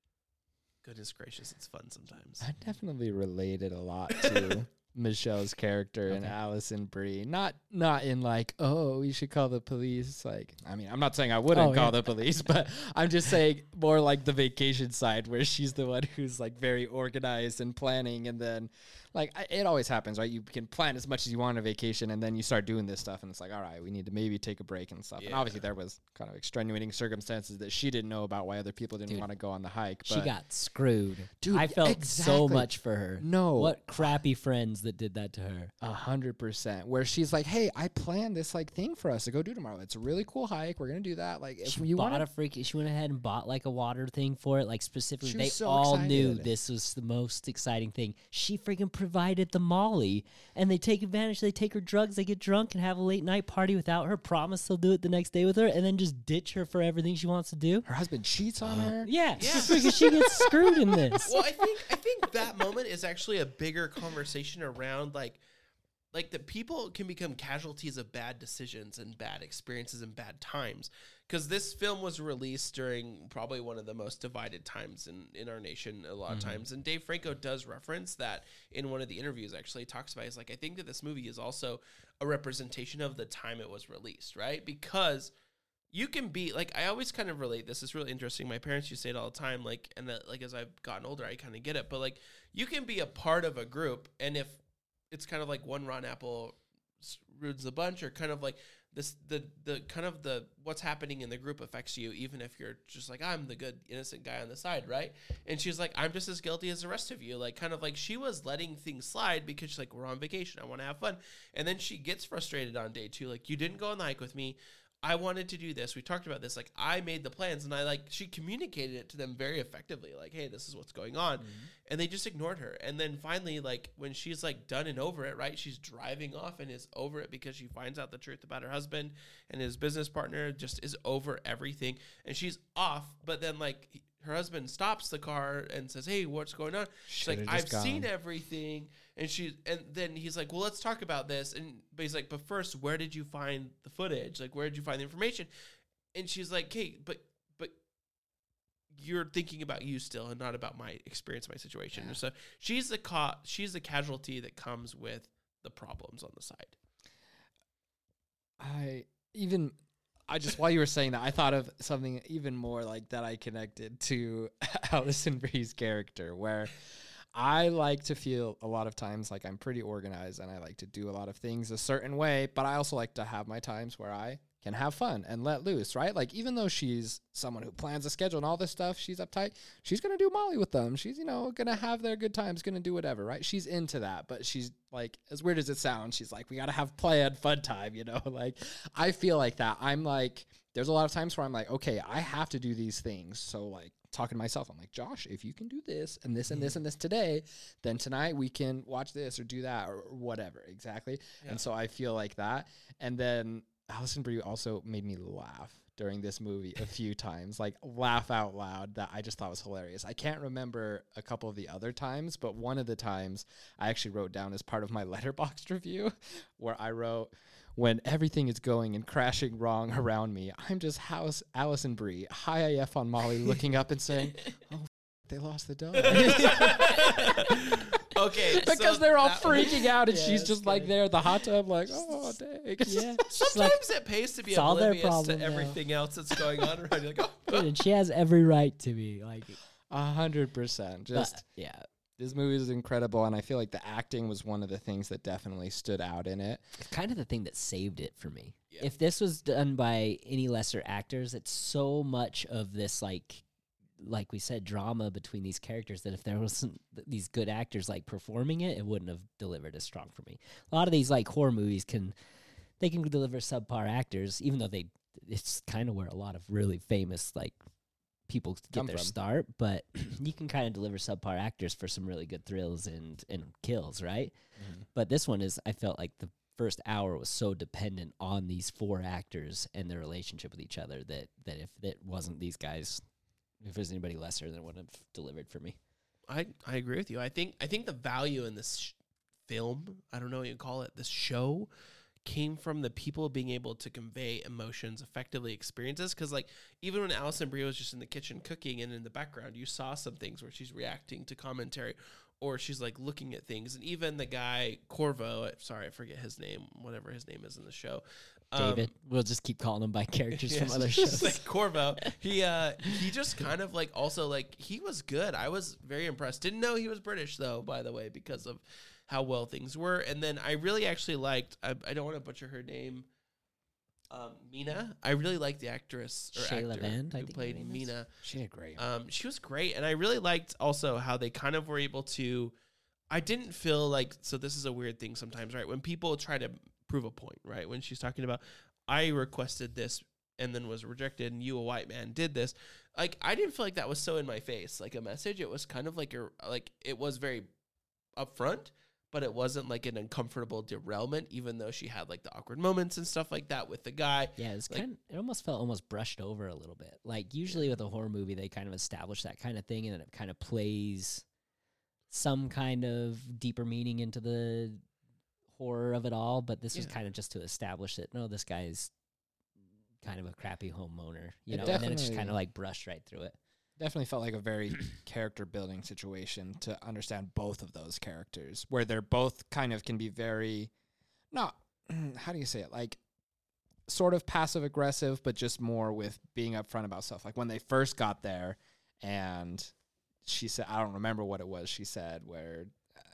goodness gracious, it's fun sometimes. I definitely related a lot to Michelle's character and Alison Brie. Not in like, oh, we should call the police. Like, I mean, I'm not saying I wouldn't call the police, but I'm just saying more like the vacation side, where she's the one who's like very organized and planning, and then like it always happens, right? You can plan as much as you want on a vacation, and then you start doing this stuff, and it's like, all right, we need to maybe take a break and stuff. Yeah. And obviously there was kind of extenuating circumstances that she didn't know about, why other people didn't want to go on the hike. But She got screwed. Dude, I felt so exactly. much for her. No. What crappy friends that did that to her. 100%. Where she's like, hey, I planned this like thing for us to go do tomorrow. It's a really cool hike. We're going to do that. Like, if She you bought want she went ahead and bought like a water thing for it, like specifically. She They was so all knew excited. this was the most exciting thing. She freaking provided the Molly, and they take advantage. They take her drugs, they get drunk and have a late night party without her, promise they'll do it the next day with her, and then just ditch her for everything she wants to do. her husband cheats on her. Yeah, Yeah. she gets screwed in this. Well, I think that moment is actually a bigger conversation around like that people can become casualties of bad decisions and bad experiences and bad times. Because this film was released during probably one of the most divided times in our nation a lot of times. And Dave Franco does reference that in one of the interviews, actually. He talks about, he's like, I think that this movie is also a representation of the time it was released, right? Because you can be, like, I always kind of relate this. It's really interesting. My parents used to say it all the time, like, and that, like, as I've gotten older, I kind of get it. But, like, you can be a part of a group, and if it's kind of like one rotten apple ruins the bunch, or kind of like this, the kind of the what's happening in the group affects you, even if you're just like, I'm the good innocent guy on the side, right? And she's like, I'm just as guilty as the rest of you. Like, kind of like she was letting things slide because she's like, we're on vacation, I want to have fun. And then she gets frustrated on day 2, like, you didn't go on the hike with me. I wanted to do this. We talked about this. Like, I made the plans, and she communicated it to them very effectively. Like, hey, this is what's going on. Mm-hmm. And they just ignored her. And then finally, like, when she's like done and over it, right? She's driving off and is over it because she finds out the truth about her husband, and his business partner just is over everything. And she's off. But then, like, her husband stops the car and says, hey, what's going on? She's like, I've seen everything. And then he's like, well, let's talk about this. But he's like, but first, where did you find the footage? Like, where did you find the information? And she's like, hey, but you're thinking about you still, and not about my experience, my situation. Yeah. So she's the casualty that comes with the problems on the side. While you were saying that, I thought of something even more like that I connected to Alison Brie's character, where I like to feel a lot of times like I'm pretty organized and I like to do a lot of things a certain way, but I also like to have my times where I can have fun and let loose, right? Like, even though she's someone who plans a schedule and all this stuff, she's uptight, she's going to do Molly with them. She's, going to have their good times, going to do whatever, right? She's into that, but she's like, as weird as it sounds, she's like, we got to have planned fun time, like, I feel like that. I'm like, there's a lot of times where I'm like, okay, I have to do these things. So like, talking to myself, I'm like, Josh, if you can do this and this and this and this today, then tonight we can watch this or do that or whatever. Exactly. Yeah. And so I feel like that. And then Alison Brie also made me laugh during this movie a few times, like laugh out loud, that I just thought was hilarious. I can't remember a couple of the other times, but one of the times I actually wrote down as part of my Letterboxd review, where I wrote, when everything is going and crashing wrong around me, I'm just Alison Brie, high AF on Molly, looking up and saying, oh, they lost the dog. Okay. Because they're all freaking out, and she's just like there in the hot tub, like, oh, dang. Yeah. Sometimes it pays to be oblivious to everything else that's going on around you. Like, oh. Dude, and she has every right to be like 100%. Just, yeah. This movie is incredible, and I feel like the acting was one of the things that definitely stood out in it. It's kind of the thing that saved it for me. Yeah. If this was done by any lesser actors, it's so much of this, like we said, drama between these characters, that if there wasn't these good actors like performing it, it wouldn't have delivered as strong for me. A lot of these like horror movies can deliver subpar actors, even though it's kind of where a lot of really famous like people get their start, but you can kind of deliver subpar actors for some really good thrills and kills, right? Mm-hmm. But this one I felt like the first hour was so dependent on these four actors and their relationship with each other that if it wasn't these guys, if there's anybody lesser, then it wouldn't have delivered for me. I agree with you. I think the value in this film, I don't know what you call it, this show, came from the people being able to convey emotions effectively, experiences. Because like, even when Alison Brie was just in the kitchen cooking, and in the background you saw some things where she's reacting to commentary, or she's like looking at things. And even the guy Corvo, sorry, I forget his name, whatever his name is in the show, David, we'll just keep calling him by characters from other shows. Like Corvo, he just kind of like, also like, he was good. I was very impressed. Didn't know he was British though, by the way, because of how well things were. And then I really actually liked, I don't want to butcher her name, Mina. I really liked the actress or Shayla actor Vand, who played Mina. She did great. She was great. And I really liked also how they kind of were able to, I didn't feel like, so this is a weird thing sometimes, right? When people try to prove a point, right? When she's talking about, I requested this and then was rejected, and you, a white man, did this. Like, I didn't feel like that was so in my face, like a message. It was kind of like it was very upfront, but it wasn't like an uncomfortable derailment, even though she had like the awkward moments and stuff like that with the guy. Yeah, it's like, it almost felt brushed over a little bit. Like, usually with a horror movie, they kind of establish that kind of thing, and then it kind of plays some kind of deeper meaning into the horror of it all. But this was kind of just to establish that, no, this guy's kind of a crappy homeowner, and then it just kind of like brushed right through it. Definitely felt like a very character building situation to understand both of those characters, where they're both kind of can be very, not, how do you say it? Like, sort of passive aggressive, but just more with being upfront about stuff. Like when they first got there, and she said, I don't remember what it was she said, where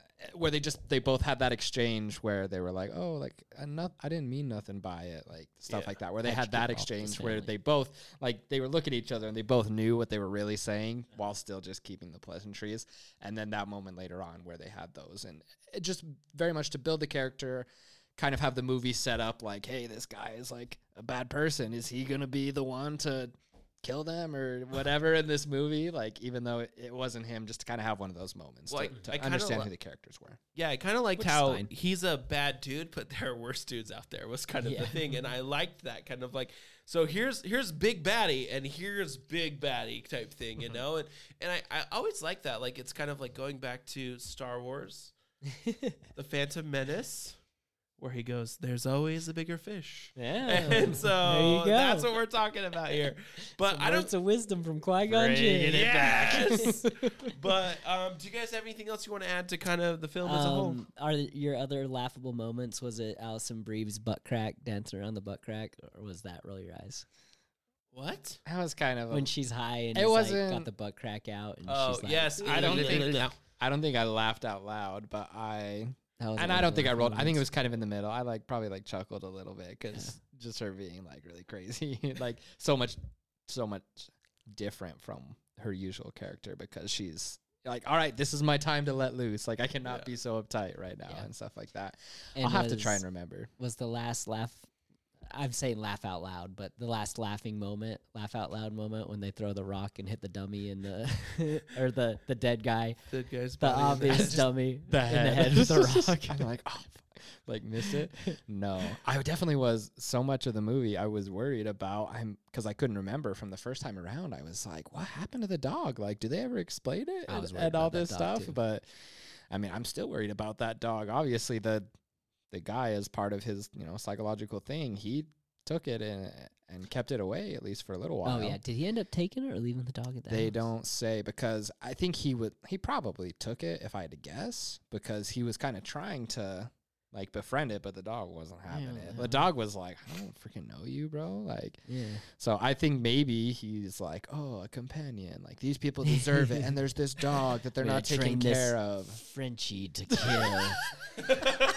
they both had that exchange where they were like, oh, like, I didn't mean nothing by it, like stuff like that, where they had that exchange where they both, like, they were looking at each other and they both knew what they were really saying while still just keeping the pleasantries. And then that moment later on where they had those, and it just very much to build the character, kind of have the movie set up like, hey, this guy is like a bad person. Is he going to be the one to kill them or whatever in this movie? Like, even though it wasn't him, just to kind of have one of those moments to understand who the characters were. Yeah, I kind of liked how he's a bad dude, but there are worse dudes out there was kind of the thing. And I liked that kind of like, so here's big baddie and here's big baddie type thing, and I always like that. Like, it's kind of like going back to Star Wars, The Phantom Menace, where he goes, there's always a bigger fish. Yeah. And so that's what we're talking about here. But I don't. It's a wisdom from Qui-Gon Jinn. Yes. But do you guys have anything else you want to add to kind of the film as a whole? Are your other laughable moments, was it Alison Brie's butt crack, dancing around the butt crack, or was that Roll Your Eyes? What? That was kind of when she's high and it wasn't like, got the butt crack out. And oh, she's like, yes. I don't think I don't think I laughed out loud, but I That was and one I of don't the think I rolled. I think it moments. was kind of in the middle. I probably chuckled a little bit because just her being like really crazy, like so much different from her usual character because she's like, all right, this is my time to let loose. Like I cannot be so uptight right now and stuff like that. And I'll have to try and remember. Was the last laugh? I'm saying laugh out loud, but the last laugh out loud moment when they throw the rock and hit the dummy and the or the dead guy, The guy's the body in obvious just- dummy in the head. head with the rock. I'm like, oh, like missed it. No, I definitely was. So much of the movie I was worried about. Because I couldn't remember from the first time around. I was like, what happened to the dog? Like, do they ever explain it? I was worried and all about that this dog, stuff. too. But I mean, I'm still worried about that dog. Obviously, the guy, as part of his psychological thing, he took it and kept it away at least for a little while. Oh yeah, did he end up taking it or leaving the dog at the They house? don't say, because I think he probably took it, if I had to guess, because he was kind of trying to like befriend it, but the dog wasn't having it. The dog was like, I don't freaking know you, bro. Like, Yeah. so I think maybe he's like, oh, a companion. Like these people deserve it, and there's this dog that they're We're not gonna taking train this care of. Frenchie to kill.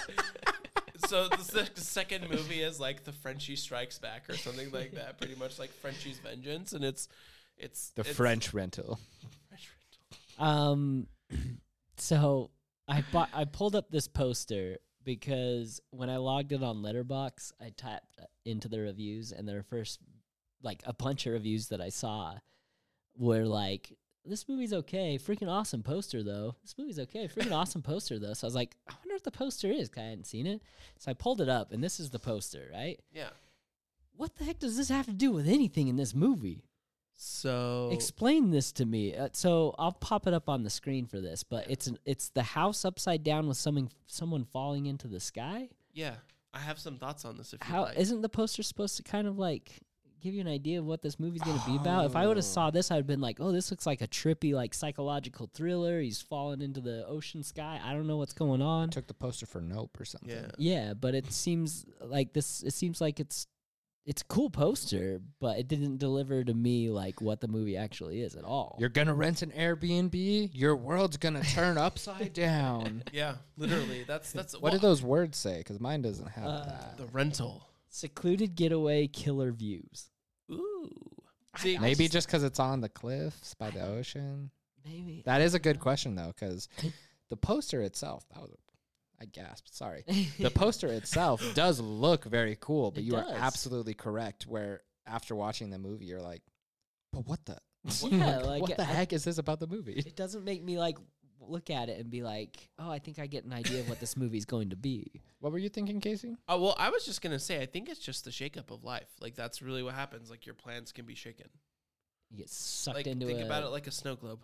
So the second movie is like the Frenchie Strikes Back or something like that. Pretty much like Frenchie's Vengeance, and it's The French rental. French rental. So I pulled up this poster because when I logged in on Letterboxd, I tapped into the reviews, and their first like a bunch of reviews that I saw were like, this movie's okay, freaking awesome poster though. This movie's okay, freaking awesome poster though. So I was like, I wonder what the poster is, 'cause I hadn't seen it. So I pulled it up, and this is the poster, right? Yeah. What the heck does this have to do with anything in this movie? So Explain this to me. So I'll pop it up on the screen for this, but it's the house upside down with someone falling into the sky. yeah, I have some thoughts on this. If you How like. isn't the poster supposed to kind of like give you an idea of what this movie's going to be about? If I would have saw this, I'd have been like, oh, this looks like a trippy like psychological thriller. He's falling into the ocean sky. I don't know what's going on. Took the poster for Nope or something. Yeah. Yeah, but it seems like this. It seems like it's a cool poster, but it didn't deliver to me like what the movie actually is at all. You're gonna rent an Airbnb. Your world's gonna turn upside down. Yeah, literally. That's What do those words say? Because mine doesn't have that. the rental. Secluded getaway, killer views. Ooh. See, Maybe just because it's on the cliffs by the ocean. Maybe. That is a good question though, because the poster itself. I gasped. Sorry. The poster itself does look very cool, but It you are does. absolutely correct. Where after watching the movie, you're like, "But what the? Yeah, like, what the I- heck is this about the movie?" It doesn't make me like look at it and be like, oh, I think I get an idea of what this movie's going to be. What were you thinking, Casey? oh, well, I was just gonna say, I think it's just the shakeup of life. Like that's really what happens. Like your plans can be shaken. You get sucked Like into think a, about it like a snow globe.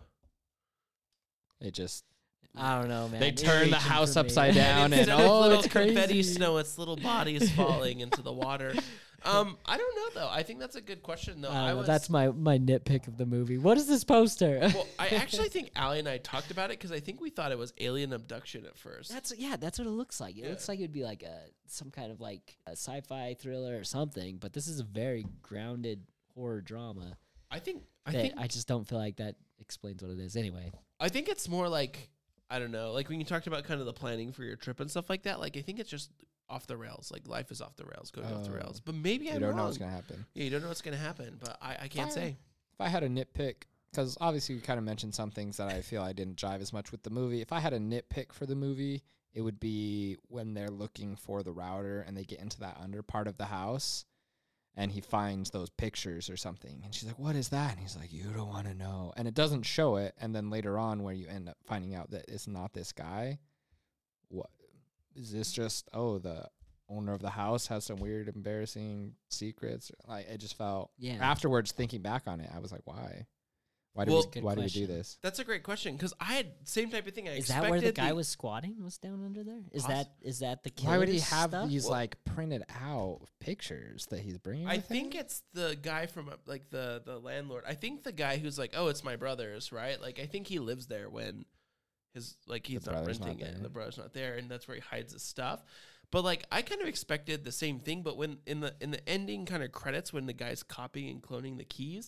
It just I don't know, man. they turn the Irritation house for me. upside down, and Instead of oh, little it's confetti crazy. snow, its little bodies falling into the water. I don't know though. I think that's a good question though. I don't know, that's my nitpick of the movie. What is this poster? Well, I actually think Allie and I talked about it because I think we thought it was alien abduction at first. That's what it looks like. It looks like it'd be like some kind of like a sci-fi thriller or something. But this is a very grounded horror drama. I think I just don't feel like that explains what it is. Anyway, I think it's more like, I don't know, like when you talked about kind of the planning for your trip and stuff like that, like I think it's just off the rails. Like life is off the rails, going off the rails. But maybe You I'm don't wrong. know what's gonna happen. Yeah, you don't know what's going to happen, but I can't Fine. say. If I had a nitpick, because obviously we kind of mentioned some things that I feel I didn't jive as much with the movie. If I had a nitpick for the movie, it would be when they're looking for the router and they get into that under part of the house and he finds those pictures or something. And she's like, what is that? And he's like, you don't want to know. And it doesn't show it. And then later on where you end up finding out that it's not this guy, what is this just, oh, the owner of the house has some weird, embarrassing secrets? Like, it just felt, yeah. afterwards thinking back on it, I was like, why? Why Well- do we do Question. this? That's a great question because I had same type of thing. I Is expected that where the guy was squatting? Was down under there? Is that the killer? Why would he have stuff? these Well- like printed out pictures that he's bringing? I with think him? it's the guy from like the landlord. I think the guy who's like, oh, it's my brother's, right? Like I think he lives there when his like he's not brother's renting not it, and there. the brother's not there, and that's where he hides his stuff. But like I kind of expected the same thing, but when in the ending kind of credits when the guy's copying and cloning the keys,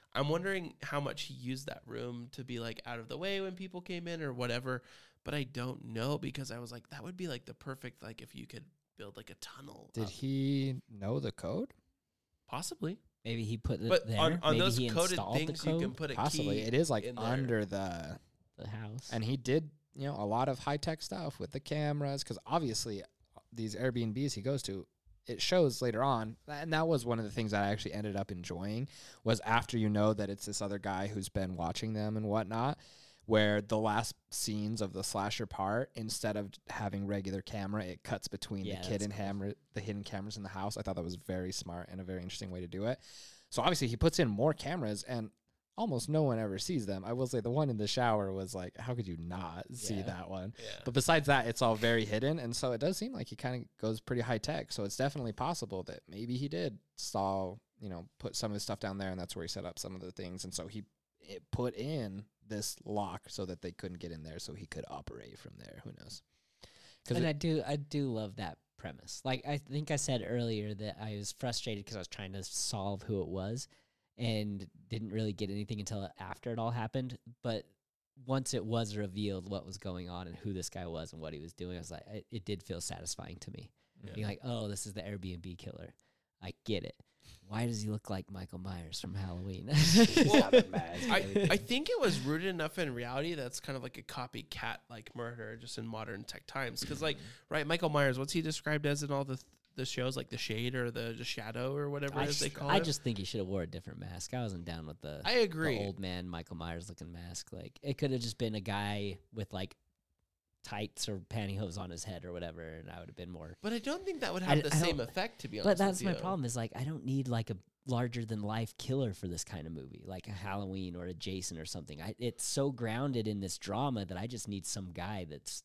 I'm wondering how much he used that room to be like out of the way when people came in or whatever. But I don't know, because I was like, that would be like the perfect, like if you could build like a tunnel. Did up. he know the code? Possibly? Maybe he put it But there. on Maybe those he coded installed the things, you code, can put a Possibly. key. It is like in there. under the house. and he did, a lot of high tech stuff with the cameras, because obviously these Airbnbs he goes to, it shows later on, and that was one of the things that I actually ended up enjoying, was after that it's this other guy who's been watching them and whatnot, where the last scenes of the slasher part, instead of having regular camera, it cuts between the hidden cameras in the house. I thought that was very smart and a very interesting way to do it. So obviously he puts in more cameras, and almost no one ever sees them. I will say the one in the shower was like, how could you not see that one? Yeah. But besides that, it's all very hidden. And so it does seem like he kind of goes pretty high tech. So it's definitely possible that maybe he did put some of his stuff down there, and that's where he set up some of the things. And so it put in this lock so that they couldn't get in there, so he could operate from there. Who knows? And I do love that premise. Like, I think I said earlier that I was frustrated because I was trying to solve who it was and didn't really get anything until after it all happened. But once it was revealed what was going on and who this guy was and what he was doing, I was like, it did feel satisfying to me. Yeah. Being like, oh, this is the Airbnb killer. I get it. Why does he look like Michael Myers from Halloween? Well, I think it was rooted enough in reality that's kind of like a copycat like murder just in modern tech times. Because Michael Myers, what's he described as in all the shows, like the Shade or the Shadow or whatever it is they call it? I just think he should have wore a different mask. I wasn't down with the I agree. The old man Michael Myers looking mask. Like, it could have just been a guy with like tights or pantyhose on his head or whatever, and I would have been more. But I don't think that would have the same effect, to be honest. But that's with my you. problem, is like, I don't need like a larger than life killer for this kind of movie, like a Halloween or a Jason or something. It's so grounded in this drama that I just need some guy that's.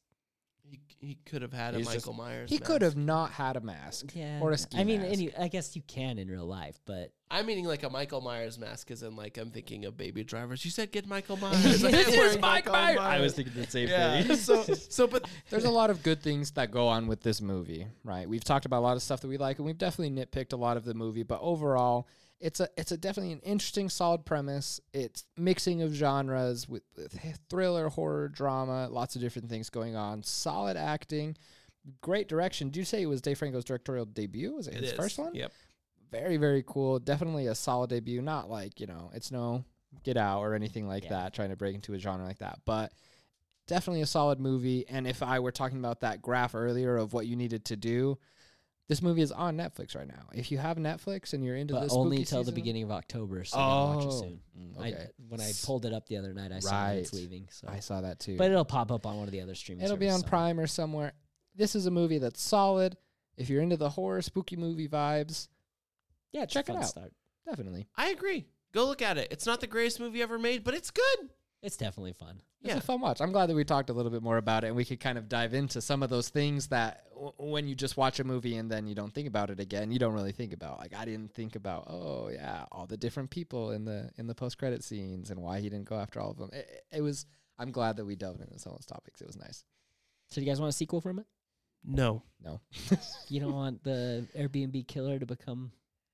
He could have had a Michael Myers. He could have not had a mask, or a ski mask. I guess you can in real life, but I'm meaning like a Michael Myers mask, as in like I'm thinking of Baby Drivers. You said get Michael Myers. This is Michael Myers. I was thinking the same thing. But there's a lot of good things that go on with this movie, right? We've talked about a lot of stuff that we like, and we've definitely nitpicked a lot of the movie, but overall, it's a definitely an interesting, solid premise. It's mixing of genres with thriller, horror, drama, lots of different things going on. Solid acting, great direction. Did you say it was Dave Franco's directorial debut? Was it his first one? Yep. Very, very cool. Definitely a solid debut. Not like, it's no Get Out or anything like that, trying to break into a genre like that. But definitely a solid movie. And if I were talking about that graph earlier of what you needed to do, this movie is on Netflix right now. If you have Netflix and you're into this, only until the beginning of October, so I'll watch it soon. Okay. When I pulled it up the other night, I saw that it's leaving. So I saw that too. But it'll pop up on one of the other streaming. It'll be on Prime or somewhere. This is a movie that's solid. If you're into the horror, spooky movie vibes, check it out. Definitely. I agree. Go look at it. It's not the greatest movie ever made, but it's good. It's definitely fun. It's a fun watch. I'm glad that we talked a little bit more about it, and we could kind of dive into some of those things that when you just watch a movie and then you don't think about it again, you don't really think about. Like, I didn't think about, all the different people in the post-credit scenes and why he didn't go after all of them. It was. I'm glad that we delved into some of those topics. It was nice. So, do you guys want a sequel from it? No. You don't want the Airbnb killer to become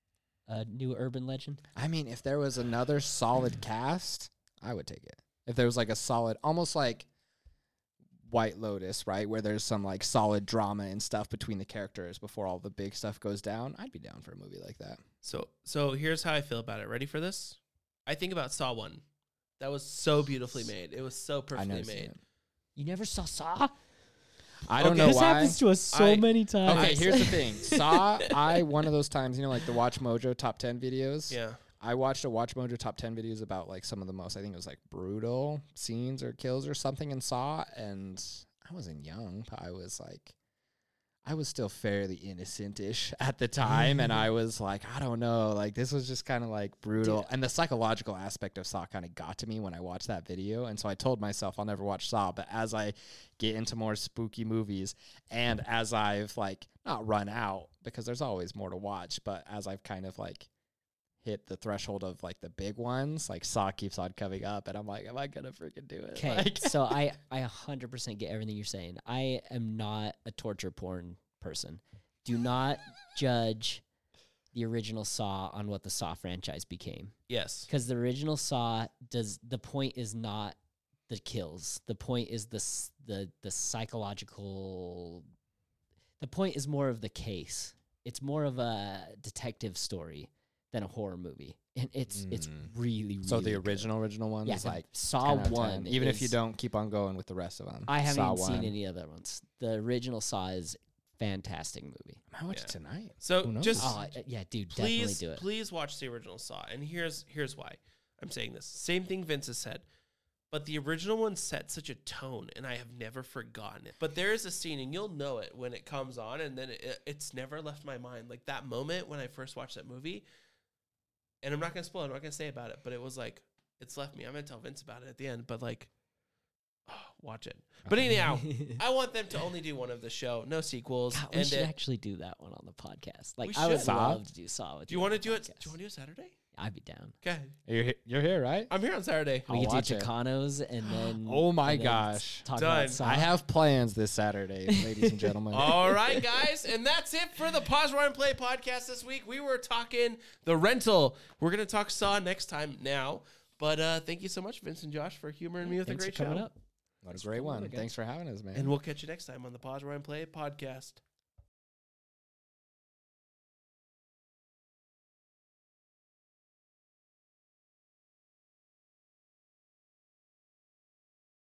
a new urban legend? I mean, if there was another solid cast, I would take it. If there was like a solid, almost like White Lotus, right, where there's some like solid drama and stuff between the characters before all the big stuff goes down, I'd be down for a movie like that. So here's how I feel about it. Ready for this? I think about Saw 1. That was so beautifully made. It was so perfectly made. You never saw Saw? I don't know why. This happens to us so many times. Okay, here's the thing. Saw, one of those times, like the Watch Mojo top 10 videos. Yeah. I watched a Watch Mojo top 10 videos about like some of the most, I think it was like brutal scenes or kills or something in Saw. And I wasn't young, but I was still fairly innocent-ish at the time. And I was like, I don't know, like this was just kind of like brutal. And the psychological aspect of Saw kind of got to me when I watched that video. And so I told myself I'll never watch Saw. But as I get into more spooky movies and as I've like not run out, because there's always more to watch, but as I've kind of like hit the threshold of like the big ones, like Saw keeps on coming up, and I'm like, am I gonna freaking do it? Okay, so I 100% get everything you're saying. I am not a torture porn person. Do not judge the original Saw on what the Saw franchise became. Yes. Because the original Saw the point is not the kills. The point is the psychological. The point is more of the case. It's more of a detective story than a horror movie, and it's really, really So the good. original one Yeah, is the like Saw 10 out of 1. 10, even if you is- don't keep on going with the rest of them. I haven't Saw even seen 1. any other ones. The original Saw is fantastic movie. How much Yeah. tonight? So Who knows? just Oh yeah, dude, definitely please, do it. please watch the original Saw. And here's why I'm saying this. Same thing Vince has said, but the original one set such a tone, and I have never forgotten it. But there is a scene, and you'll know it when it comes on, and then it's never left my mind. Like that moment when I first watched that movie, and I'm not gonna spoil it, I'm not gonna say about it, but it was like it's left me. I'm gonna tell Vince about it at the end, but like, watch it. But anyhow, I want them to only do one of the show, no sequels. God, we and should it, actually do that one on the podcast. We Like, I would should. Saw? love to do Saw with do you on want to the do it? podcast. Do you want to do it Saturday? I'd be down. Okay, You're here, right? I'm here on Saturday. I'll We could watch do it. Chicanos and then. Oh my and then gosh. Talk Done. about Saw. I have plans this Saturday, ladies and gentlemen. All right, guys, and that's it for the Pause Rewind Play podcast this week. We were talking The Rental. We're gonna talk Saw next time now, but thank you so much, Vince and Josh, for humoring me with Thanks a great for coming show. up. What a great one. again. Thanks for having us, man. And we'll catch you next time on the Pause Rewind Play podcast.